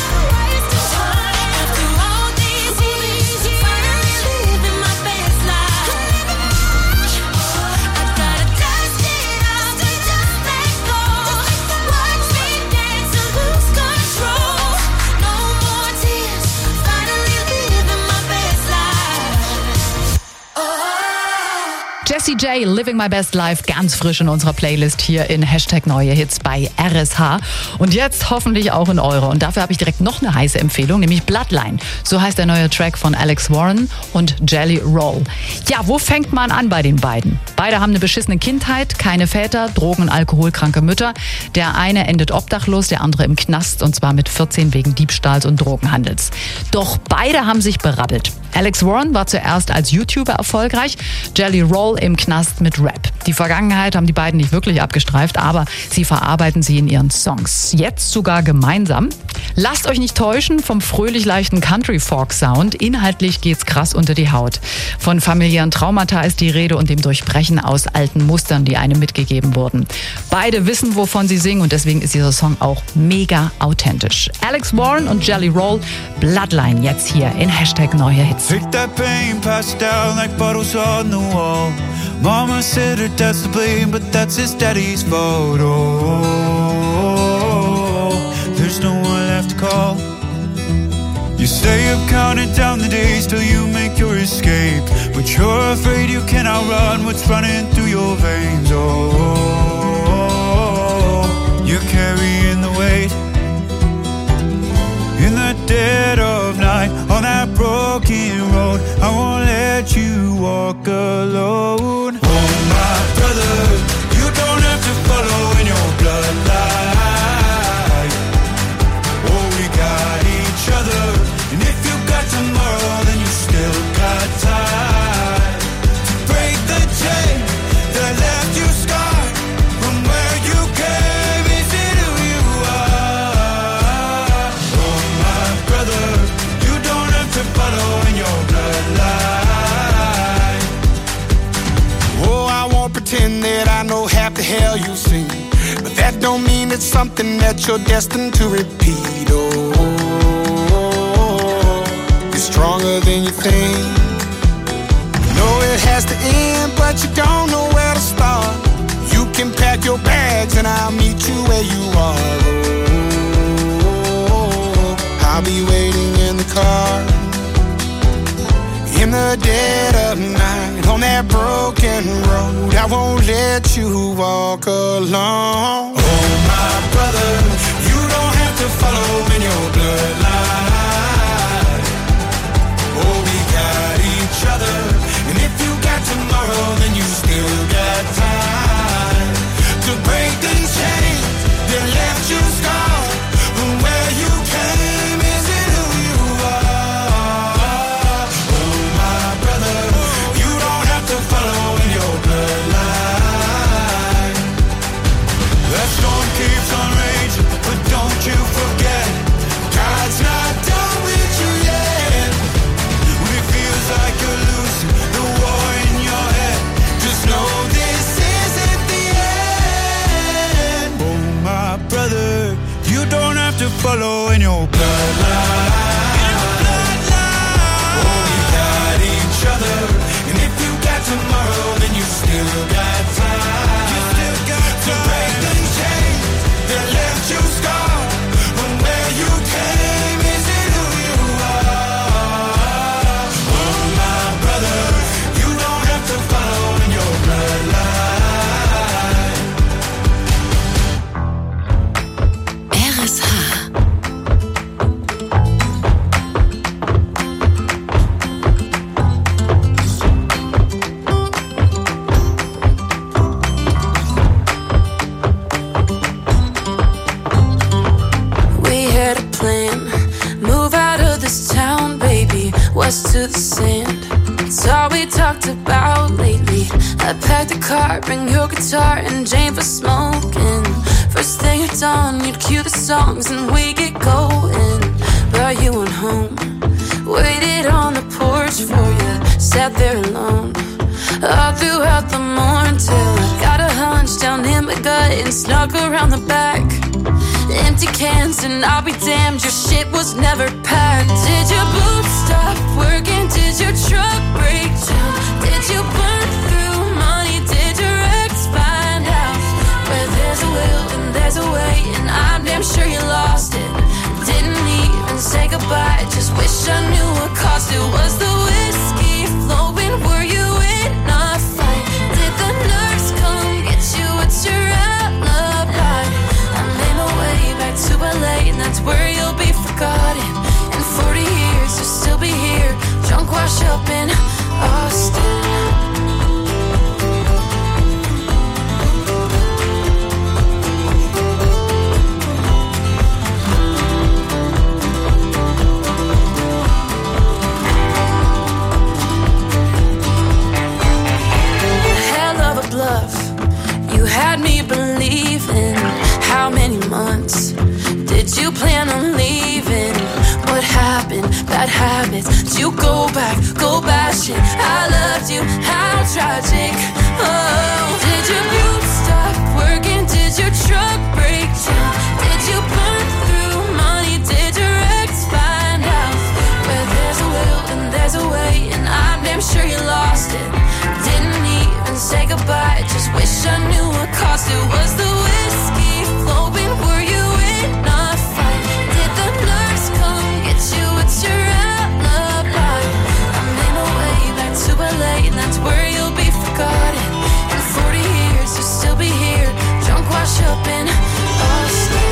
Speaker 9: After all these years, finally living my best life. I gotta dust it off and just let go. Watch me dance and lose control. No more tears, finally living my best life.
Speaker 4: Jessie J, Living My Best Life, ganz frisch in unserer Playlist hier in Hashtag Neue Hits bei R S H. Und jetzt hoffentlich auch in eure. Und dafür habe ich direkt noch eine heiße Empfehlung, nämlich Bloodline. So heißt der neue Track von Alex Warren und Jelly Roll. Ja, wo fängt man an bei den beiden? Beide haben eine beschissene Kindheit, keine Väter, Drogen- und alkoholkranke Mütter. Der eine endet obdachlos, der andere im Knast, und zwar mit vierzehn wegen Diebstahls und Drogenhandels. Doch beide haben sich berappelt. Alex Warren war zuerst als YouTuber erfolgreich, Jelly Roll im im Knast mit Rap. Die Vergangenheit haben die beiden nicht wirklich abgestreift, aber sie verarbeiten sie in ihren Songs. Jetzt sogar gemeinsam. Lasst euch nicht täuschen vom fröhlich leichten Country-Folk-Sound. Inhaltlich geht's krass unter die Haut. Von familiären Traumata ist die Rede und dem Durchbrechen aus alten Mustern, die einem mitgegeben wurden. Beide wissen, wovon sie singen und deswegen ist dieser Song auch mega authentisch. Alex Warren und Jelly Roll, Bloodline, jetzt hier in Hashtag Neue Hits.
Speaker 20: Pick that pain, pass it down like bottles on the wall. Mama said her dad's to blame, but that's his daddy's fault. Oh, there's no one left to call. You stay up counting down the days till you make your escape, but you're afraid you can't outrun what's running through your veins. Oh, you're carrying the weight in the dead of night on that broken road. I won't let you walk alone. Oh my brother, you don't have to follow in your bloodline. Oh, we got each other, and if you got tomorrow, then you still got time to break the chain that left you scarred from where you came. Is it who you are? Oh my brother, you don't have to follow in your bloodline. Oh, I won't pretend that I know half the hell you've seen, but that don't mean it's something that you're destined to repeat. Oh, you're stronger than you think. You know it has to end, but you don't know where to start. You can pack your bags and I'll meet you where you are. Oh, I'll be waiting in the car in the dead of night on that broken road. I won't let you walk alone. Oh my brother, you don't have to follow in your bloodline. Oh, we got each other, and if you got tomorrow, then you still got time to break the chains that left you scarred from where you came. Is it who you are? Oh my brother, you don't have to follow in your bloodline. That storm keeps on raging, but don't you forget, God's not done with you yet. When it feels like you're losing the war in your head, just know this isn't the end. Oh my brother, you don't have to follow in your bloodline. Oh, we got each other, and if you got tomorrow, then you still got time. You still got to break the chains that left you scarred from where you came. Is it who you are? Oh my brother, you don't have to follow in your bloodline.
Speaker 2: R S H.
Speaker 9: We had a plan, move out of this town, baby, west to the sand. It's all we talked about lately. I packed the car, bring your guitar and Jane for smoking. First thing at dawn, you'd cue the songs and we get going. Brought you on home, waited on the porch for you, sat there alone all throughout the morning till I got a hunch down in my gut and snuck around the back. Empty cans and I'll be damned, your shit was never packed. Did your boots stop working? Did your truck break down? Did you burn through money? Did your ex find out? Where there's a will and there's a way, and I'm damn sure you lost it. Didn't even say goodbye, just wish I knew what cost it. Was the whiskey flowing? Were you in a fight? Did the nurse come get you? What's your alibi? I made my way back to L A, and that's where you'll be forgotten. In forty years, you'll still be here, drunk, wash up in Austin. had me believing. How many months did you plan on leaving? What happened? Bad habits. Did you go back, go back shit? I loved you, how tragic. Oh, did your boots stop working? Did your truck break down? Did you burn through money? Did your ex find out? Where there's a will and there's a way, and I'm damn sure you lost it. Didn't even say goodbye, just wish I knew what cost it. Was the whiskey flowing? Were you in a fight? Did the nurse come get you? It's your alibi. I made my way back to L A, and that's where you'll be forgotten. In forty years, you'll still be here, drunk, wash up in Austin.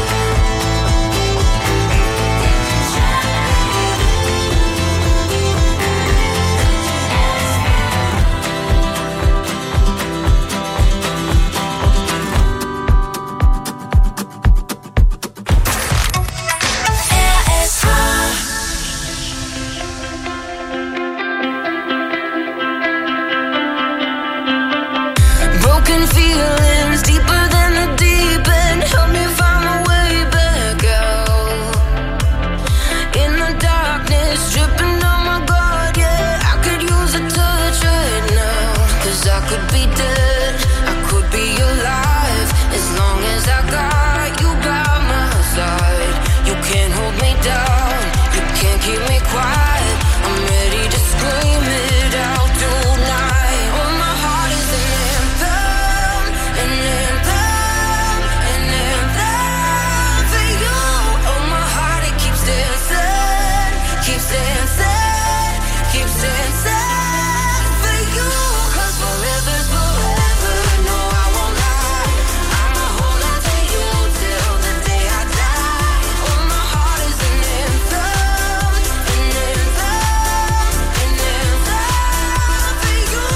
Speaker 9: Broken feelings deeper than the deep end. Help me find my way back out. In the darkness, dripping on my guard, yeah. I could use a touch right now. Cause I could be dead, I could be alive. As long as I got you by my side. You can't hold me down, you can't keep me quiet. I'm ready to scream it out tonight. Oh, my heart is an anthem, an anthem, an anthem for you. Oh, my heart, it keeps dancing, keeps dancing, keeps dancing for you. Cause forever's forever, no, I won't lie. I'ma hold on to you till the day I die. Oh, my heart is an anthem, an anthem, an anthem for you.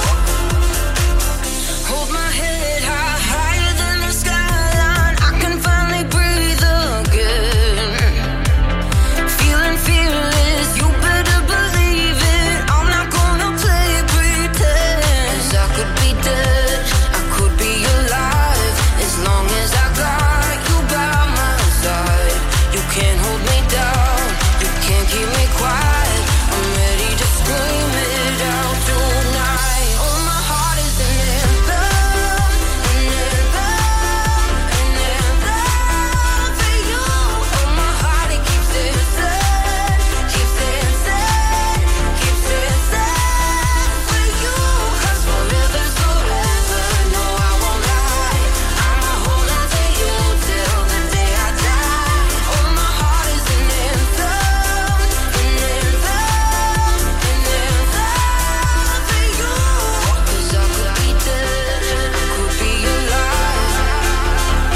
Speaker 9: Hold my head high, higher than the skyline. I can finally breathe again. Feeling fearless, you better believe it. I'm not gonna play pretend. 'Cause I could be dead, I could be alive. As long as I got you by my side. You can't hold me down, you can't keep me quiet. I'm ready to scream it out tonight. Oh, my heart is an anthem, an anthem, an anthem for you. Oh, my heart, it keeps dancing, keeps dancing, keeps dancing for you. 'Cause forever's forever, no, I won't lie. I'ma hold on to you till the day I die. Oh, my heart is an anthem, an anthem, an anthem for you. 'Cause I could be dead, I could be alive.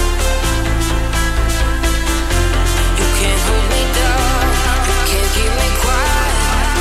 Speaker 9: You can't hold me down, you can't keep me quiet.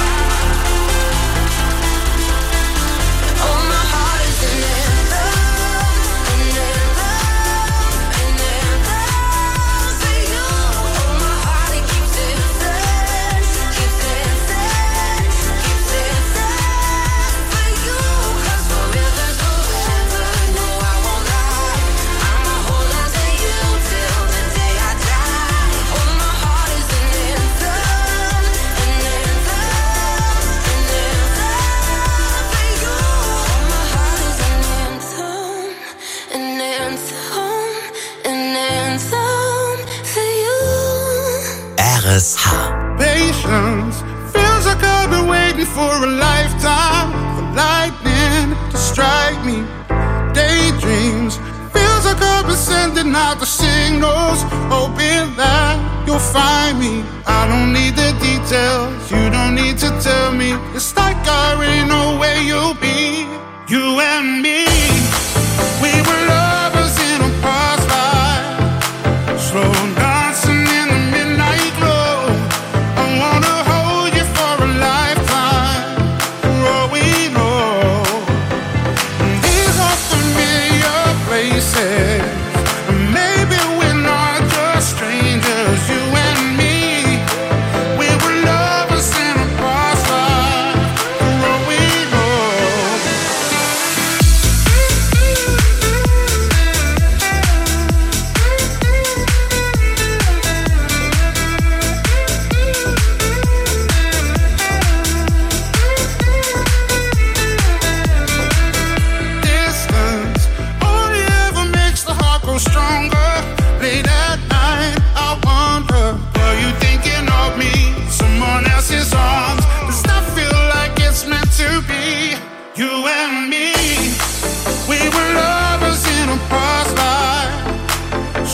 Speaker 9: Oh, my heart is an anthem, an anthem, an anthem for you. Oh, my heart, it keeps dancing, keeps dancing, keeps dancing for you. 'Cause forever's forever, no, I won't lie. I'ma hold on to you till the day I die. Oh, my heart is an anthem, an anthem, an anthem for you. Oh, my heart is an anthem, an anthem, an anthem for you.
Speaker 3: R S H.
Speaker 20: Patience feels like I've been waiting for a lifetime for lightning to strike me. Daydreams feels like I've been sending out the signals, hoping that you'll find me. I don't need the details, you don't need to tell me. It's like I already know where you'll be. You and me, we were lovers in a past life, slow dancing in the midnight glow. I wanna hold you for a lifetime, for all we know. These are familiar places, maybe we're not just strangers. You and me, we were lovers in a past life, for all we know.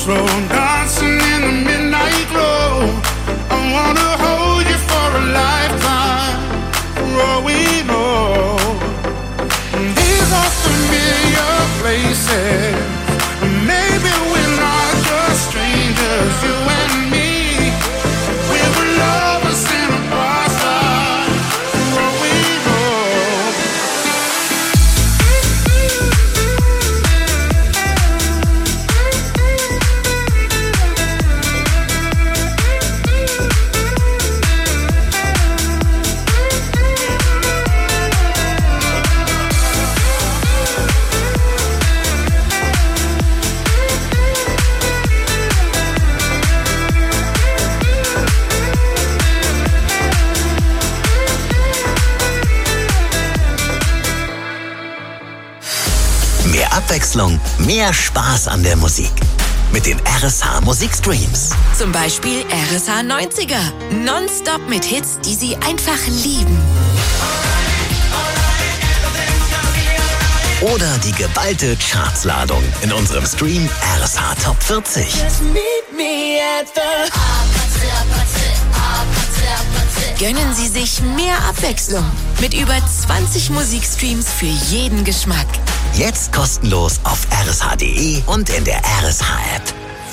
Speaker 20: road, dancing in the midnight glow. I wanna hold you for a lifetime, growing old. These are familiar places. Maybe we're not just strangers, you and me. We were lovers in a past life, growing old.
Speaker 3: Mehr Abwechslung, mehr Spaß an der Musik. Mit den R S H Musikstreams.
Speaker 2: Zum Beispiel R S H neunziger. Nonstop mit Hits, die Sie einfach lieben.
Speaker 3: Oder die geballte Chartsladung in unserem Stream R S H Top vierzig.
Speaker 2: Gönnen Sie sich mehr Abwechslung mit über zwanzig Musikstreams für jeden Geschmack.
Speaker 3: Jetzt kostenlos auf r s h punkt d e und in der R S H-App.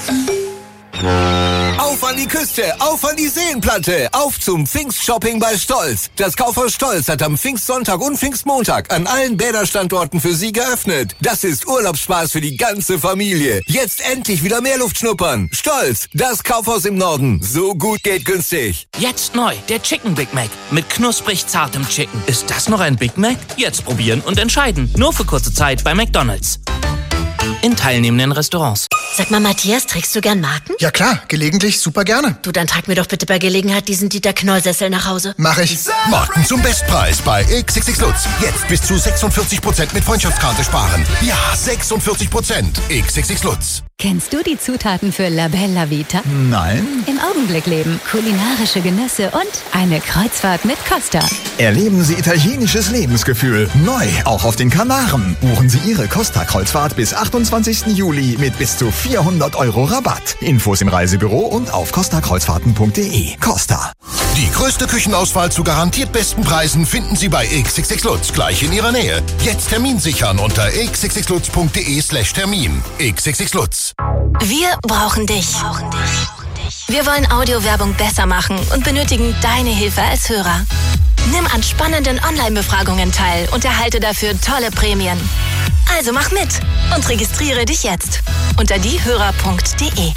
Speaker 21: Auf an die Küste, auf an die Seenplatte, auf zum Pfingstshopping bei Stolz. Das Kaufhaus Stolz hat am Pfingstsonntag und Pfingstmontag an allen Bäderstandorten für Sie geöffnet. Das ist Urlaubsspaß für die ganze Familie. Jetzt endlich wieder mehr Luft schnuppern. Stolz, das Kaufhaus im Norden. So gut geht günstig.
Speaker 14: Jetzt neu, der Chicken Big Mac mit knusprig zartem Chicken. Ist das noch ein Big Mac? Jetzt probieren und entscheiden. Nur für kurze Zeit bei McDonald's. In teilnehmenden Restaurants.
Speaker 22: Sag mal, Matthias, trägst du gern Marken?
Speaker 23: Ja klar, gelegentlich super gerne.
Speaker 22: Du, dann trag mir doch bitte bei Gelegenheit diesen Dieter Knoll-Sessel nach Hause.
Speaker 23: Mach ich.
Speaker 11: Marken zum Bestpreis bei X X X Lutz. Jetzt bis zu sechsundvierzig Prozent mit Freundschaftskarte sparen. Ja, sechsundvierzig Prozent. X X X Lutz.
Speaker 24: Kennst du die Zutaten für La Bella Vita?
Speaker 11: Nein.
Speaker 24: Im Augenblick leben, kulinarische Genüsse und eine Kreuzfahrt mit Costa.
Speaker 25: Erleben Sie italienisches Lebensgefühl. Neu, auch auf den Kanaren. Buchen Sie Ihre Costa-Kreuzfahrt bis achtundzwanzigsten Juli mit bis zu vierhundert Euro Rabatt. Infos im Reisebüro und auf costa kreuzfahrten punkt d e. Costa.
Speaker 11: Die größte Küchenauswahl zu garantiert besten Preisen finden Sie bei X X X Lutz, gleich in Ihrer Nähe. Jetzt Termin sichern unter x x x lutz punkt d e slash Termin. X X X Lutz.
Speaker 22: Wir brauchen dich. Wir wollen Audiowerbung besser machen und benötigen deine Hilfe als Hörer. Nimm an spannenden Online-Befragungen teil und erhalte dafür tolle Prämien. Also mach mit und registriere dich jetzt unter diehörer punkt d e.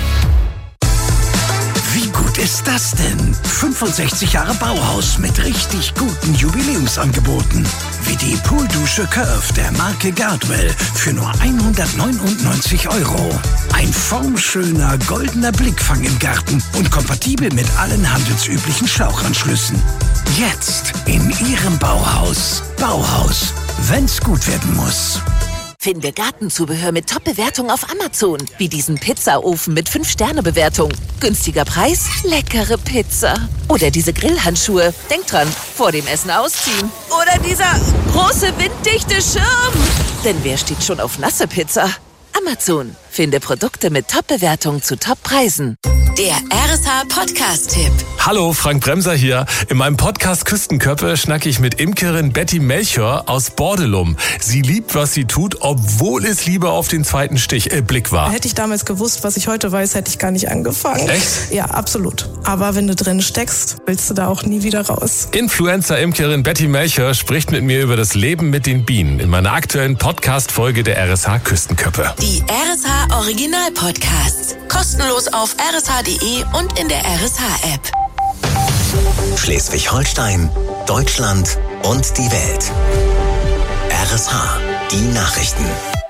Speaker 26: Wie gut ist das denn? fünfundsechzig Jahre Bauhaus mit richtig guten Jubiläumsangeboten. Wie die Pooldusche Curve der Marke Gardwell für nur hundertneunundneunzig Euro. Ein formschöner goldener Blickfang im Garten und kompatibel mit allen handelsüblichen Schlauchanschlüssen. Jetzt in Ihrem Bauhaus. Bauhaus, wenn's gut werden muss.
Speaker 27: Finde Gartenzubehör mit Top-Bewertung auf Amazon. Wie diesen Pizzaofen mit fünf Sterne Bewertung. Günstiger Preis, leckere Pizza. Oder diese Grillhandschuhe. Denk dran, vor dem Essen ausziehen. Oder dieser große winddichte Schirm. Denn wer steht schon auf nasse Pizza? Amazon. Finde Produkte mit Top-Bewertung zu Top-Preisen.
Speaker 2: Der R S H Podcast-Tipp.
Speaker 28: Hallo, Frank Bremser hier. In meinem Podcast Küstenköppe schnacke ich mit Imkerin Betty Melchior aus Bordelum. Sie liebt, was sie tut, obwohl es lieber auf den zweiten Stich, äh, Blick war.
Speaker 29: Hätte ich damals gewusst, was ich heute weiß, hätte ich gar nicht angefangen.
Speaker 28: Echt?
Speaker 29: Ja, absolut. Aber wenn du drin steckst, willst du da auch nie wieder raus.
Speaker 28: Influencer-Imkerin Betty Melchior spricht mit mir über das Leben mit den Bienen in meiner aktuellen Podcast-Folge der R S H Küstenköppe.
Speaker 2: Die R S H Original Podcasts. Kostenlos auf r s h punkt d e und in der R S H-App.
Speaker 3: Schleswig-Holstein, Deutschland und die Welt. R S H, die Nachrichten.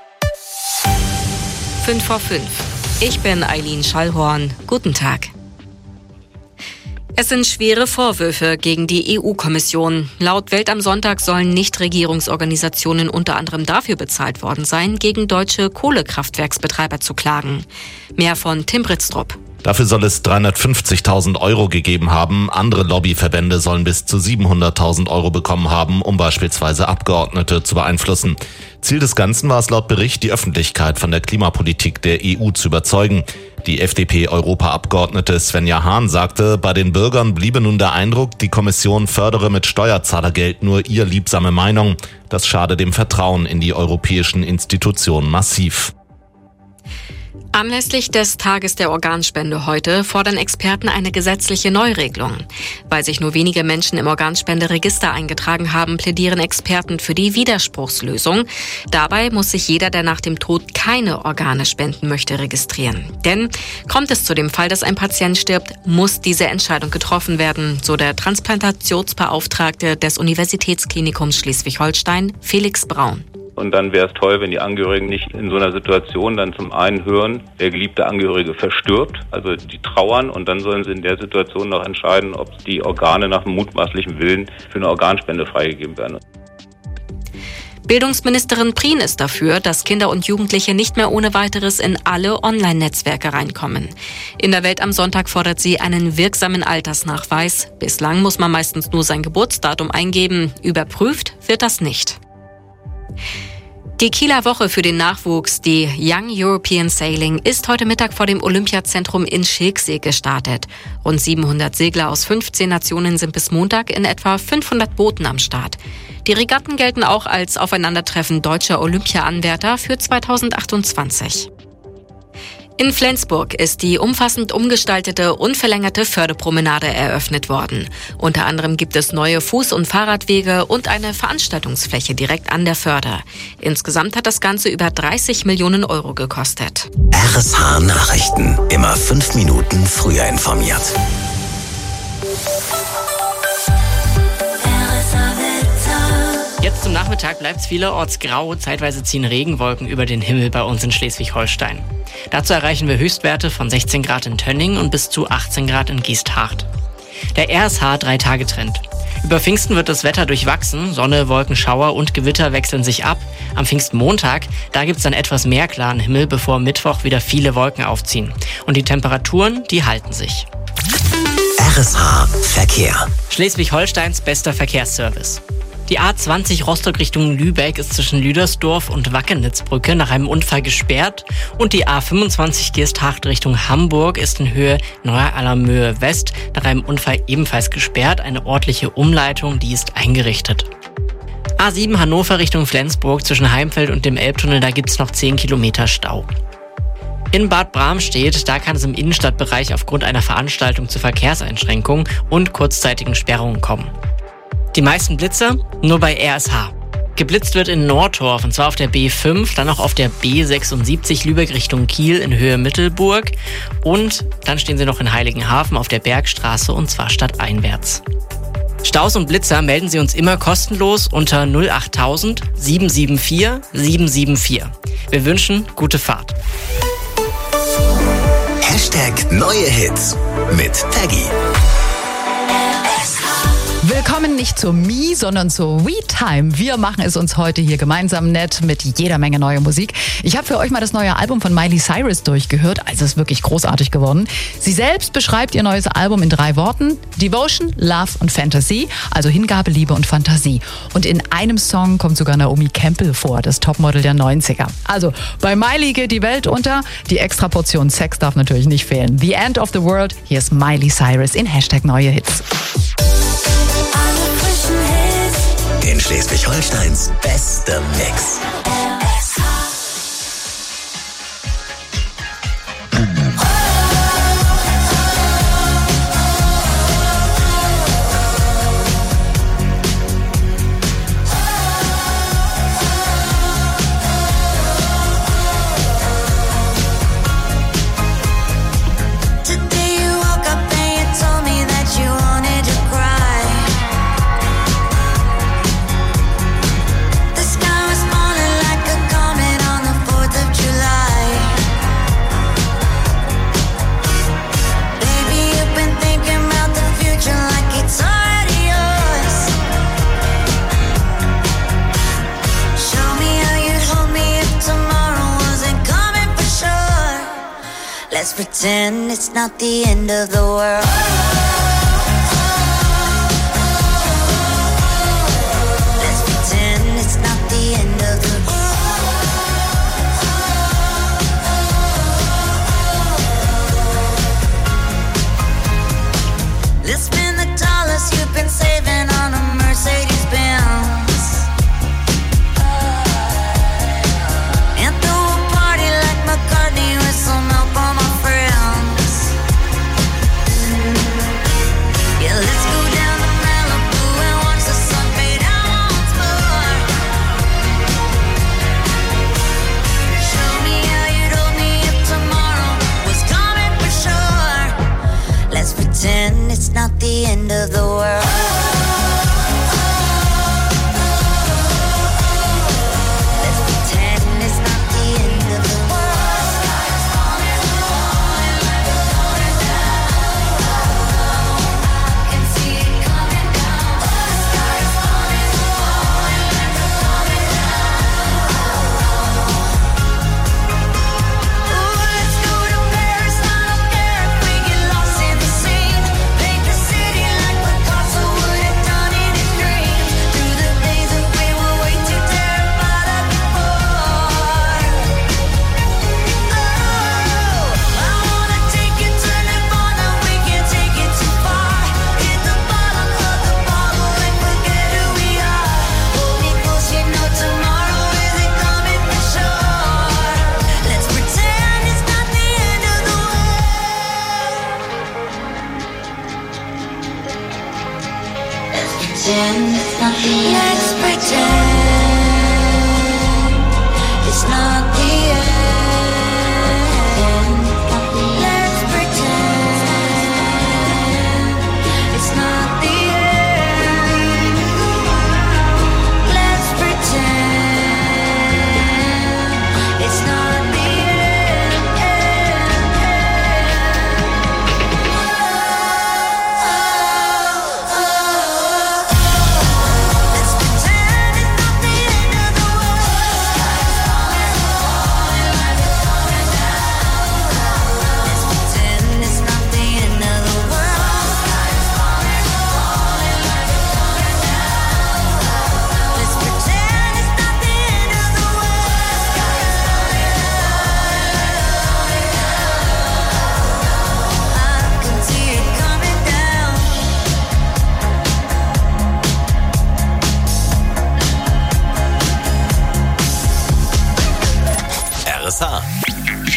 Speaker 30: Fünf vor fünf. Ich bin Eileen Schallhorn. Guten Tag. Es sind schwere Vorwürfe gegen die E U-Kommission. Laut Welt am Sonntag sollen Nichtregierungsorganisationen unter anderem dafür bezahlt worden sein, gegen deutsche Kohlekraftwerksbetreiber zu klagen. Mehr von Tim Britztrup.
Speaker 31: Dafür soll es dreihundertfünfzigtausend Euro gegeben haben. Andere Lobbyverbände sollen bis zu siebenhunderttausend Euro bekommen haben, um beispielsweise Abgeordnete zu beeinflussen. Ziel des Ganzen war es laut Bericht, die Öffentlichkeit von der Klimapolitik der E U zu überzeugen. Die F D P-Europaabgeordnete Svenja Hahn sagte, bei den Bürgern bliebe nun der Eindruck, die Kommission fördere mit Steuerzahlergeld nur ihr liebsame Meinung. Das schade dem Vertrauen in die europäischen Institutionen massiv.
Speaker 30: Anlässlich des Tages der Organspende heute fordern Experten eine gesetzliche Neuregelung. Weil sich nur wenige Menschen im Organspenderegister eingetragen haben, plädieren Experten für die Widerspruchslösung. Dabei muss sich jeder, der nach dem Tod keine Organe spenden möchte, registrieren. Denn kommt es zu dem Fall, dass ein Patient stirbt, muss diese Entscheidung getroffen werden, so der Transplantationsbeauftragte des Universitätsklinikums Schleswig-Holstein, Felix Braun.
Speaker 1: Und dann wäre es toll, wenn die Angehörigen nicht in so einer Situation dann zum einen hören, der geliebte Angehörige verstirbt, also die trauern, und dann sollen sie in der Situation noch entscheiden, ob die Organe nach dem mutmaßlichen Willen für eine Organspende freigegeben werden.
Speaker 30: Bildungsministerin Prien ist dafür, dass Kinder und Jugendliche nicht mehr ohne weiteres in alle Online-Netzwerke reinkommen. In der Welt am Sonntag fordert sie einen wirksamen Altersnachweis. Bislang muss man meistens nur sein Geburtsdatum eingeben. Überprüft wird das nicht. Die Kieler Woche für den Nachwuchs, die Young European Sailing, ist heute Mittag vor dem Olympiazentrum in Schilksee gestartet. Rund siebenhundert Segler aus fünfzehn Nationen sind bis Montag in etwa fünfhundert Booten am Start. Die Regatten gelten auch als Aufeinandertreffen deutscher Olympia-Anwärter für zweitausendachtundzwanzig. In Flensburg ist die umfassend umgestaltete und verlängerte Förderpromenade eröffnet worden. Unter anderem gibt es neue Fuß- und Fahrradwege und eine Veranstaltungsfläche direkt an der Förder. Insgesamt hat das Ganze über dreißig Millionen Euro gekostet.
Speaker 3: R S H Nachrichten. Immer fünf Minuten früher informiert.
Speaker 6: Jetzt zum Nachmittag bleibt es vielerorts grau, zeitweise ziehen Regenwolken über den Himmel bei uns in Schleswig-Holstein. Dazu erreichen wir Höchstwerte von sechzehn Grad in Tönning und bis zu achtzehn Grad in Giesthardt. Der R S H-Drei-Tage-Trend. Über Pfingsten wird das Wetter durchwachsen, Sonne, Wolken, Schauer und Gewitter wechseln sich ab. Am Pfingstmontag, da gibt's dann etwas mehr klaren Himmel, bevor Mittwoch wieder viele Wolken aufziehen. Und die Temperaturen, die halten sich.
Speaker 3: R S H Verkehr.
Speaker 6: Schleswig-Holsteins bester Verkehrsservice. Die A zwanzig Rostock Richtung Lübeck ist zwischen Lüdersdorf und Wackenitzbrücke nach einem Unfall gesperrt und die A fünfundzwanzig Giesthardt Richtung Hamburg ist in Höhe Neu-Allermöhe West nach einem Unfall ebenfalls gesperrt. Eine örtliche Umleitung, die ist eingerichtet. A sieben Hannover Richtung Flensburg zwischen Heimfeld und dem Elbtunnel, da gibt's noch zehn Kilometer Stau. In Bad Bramstedt, da kann es im Innenstadtbereich aufgrund einer Veranstaltung zu Verkehrseinschränkungen und kurzzeitigen Sperrungen kommen. Die meisten Blitzer nur bei R S H. Geblitzt wird in Nordtorf, und zwar auf der B fünf, dann auch auf der B sechsundsiebzig Lübeck Richtung Kiel in Höhe Mittelburg und dann stehen sie noch in Heiligenhafen auf der Bergstraße, und zwar stadteinwärts. Staus und Blitzer melden Sie uns immer kostenlos unter null achttausend sieben sieben vier sieben sieben vier. Wir wünschen gute Fahrt.
Speaker 3: Hashtag neue Hits mit Peggy.
Speaker 4: Willkommen nicht zur Me, sondern zur We-Time. Wir machen es uns heute hier gemeinsam nett mit jeder Menge neuer Musik. Ich habe für euch mal das neue Album von Miley Cyrus durchgehört. Also es ist wirklich großartig geworden. Sie selbst beschreibt ihr neues Album in drei Worten. Devotion, Love und Fantasy. Also Hingabe, Liebe und Fantasie. Und in einem Song kommt sogar Naomi Campbell vor, das Topmodel der neunziger. Also bei Miley geht die Welt unter. Die extra Portion Sex darf natürlich nicht fehlen. The End of the World. Hier ist Miley Cyrus in Hashtag neue Hits.
Speaker 3: In Schleswig-Holsteins bester Mix.
Speaker 7: Let's pretend it's not the end of the world. Let's pretend it's not the end of the world.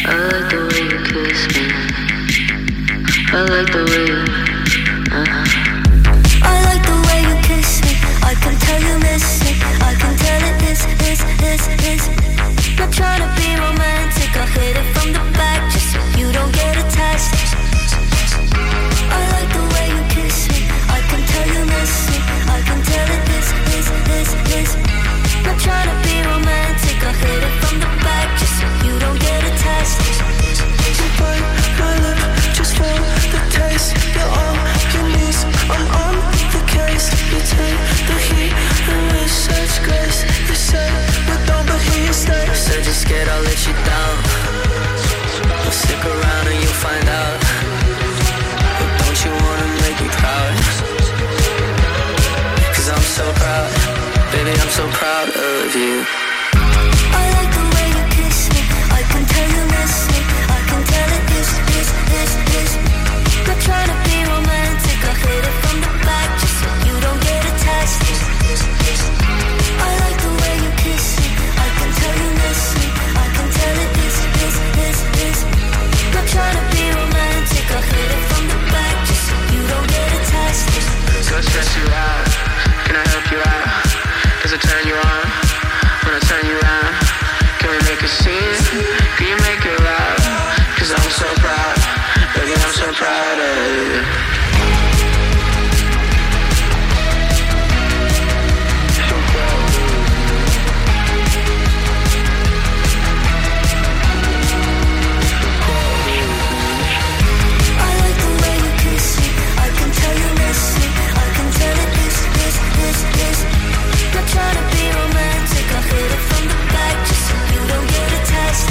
Speaker 5: I like the way you kiss me. I like the way you, uh-huh. I like the way you kiss me. I can tell you miss it. I can tell it is, is, is, is. Not trying to be romantic. I hit it from the back just so you don't get attached. I like the way you kiss me. I can tell you miss it. I can tell it is, is, is, is. Not trying to be romantic. I hit it from the back just so you don't get attached. You bite my lip just for the taste. You're all you need. I'm on the case. You take the heat and with such grace. You say we don't, but here you stay. Said you're scared I'll let you down. Well, stick around and you'll find out. But don't you wanna make me proud? Cause I'm so proud. Baby, I'm so proud of you. I like the way you kiss me. I can tell you miss me. I can tell it is, is, is, is. Not trying to be romantic. I hit it from the back just so you don't get attached. I like the way you kiss me. I can tell you miss me. I can tell it is, is, is, is. Not trying to be romantic. I hit it from the back just so you don't get attached. So stress you out. Can I help you out? Does it turn you on? When I turn you on, can we make a scene? Can you make it loud? Cause I'm so proud, baby, I'm so proud of you. So proud of you. I like the way you kiss me. I can tell you miss me. I can tell it is, is, is, is. Not trying to be romantic. I hit it from the back just so you don't get attached.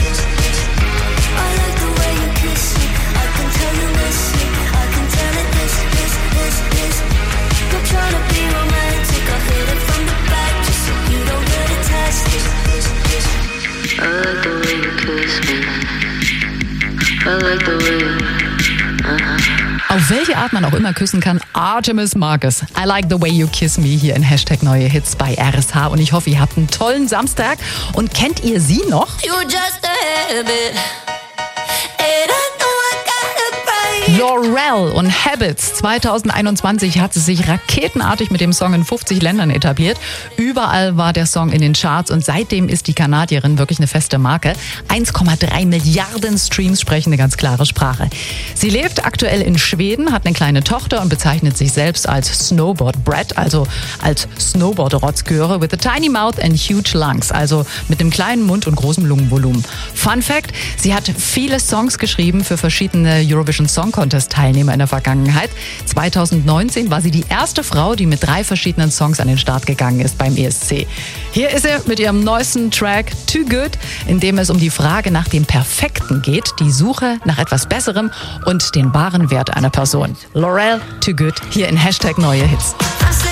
Speaker 5: I like the way you kiss me. I can tell you miss me. I can tell it is, is, is, is. Not trying to be romantic. I hit it from the back just so you don't get attached. I like the way you kiss me. I like the way you, uh-huh.
Speaker 4: Auf welche Art man auch immer küssen kann, Artemis mag es. I like the way you kiss me hier in Hashtag Neue Hits bei R S H. Und ich hoffe, ihr habt einen tollen Samstag. Und kennt ihr sie noch?
Speaker 7: You're just a habit. And I know I gotta break.
Speaker 4: Laurel und Habits. zwanzig einundzwanzig hat sie sich raketenartig mit dem Song in fünfzig Ländern etabliert. Überall war der Song in den Charts und seitdem ist die Kanadierin wirklich eine feste Marke. eins Komma drei Milliarden Streams sprechen eine ganz klare Sprache. Sie lebt aktuell in Schweden, hat eine kleine Tochter und bezeichnet sich selbst als Snowboard Brat, also als Snowboard-Rotzgöre with a tiny mouth and huge lungs, also mit einem kleinen Mund und großem Lungenvolumen. Fun Fact, sie hat viele Songs geschrieben für verschiedene Eurovision Song Contest Teilnehmer in der Vergangenheit. zwanzig neunzehn war sie die erste Frau, die mit drei verschiedenen Songs an den Start gegangen ist beim E S C. Hier ist sie mit ihrem neuesten Track Too Good, in dem es um die Frage nach dem Perfekten geht, die Suche nach etwas Besserem und den wahren Wert einer Person. Laurel, Too Good, hier in Hashtag Neue Hits.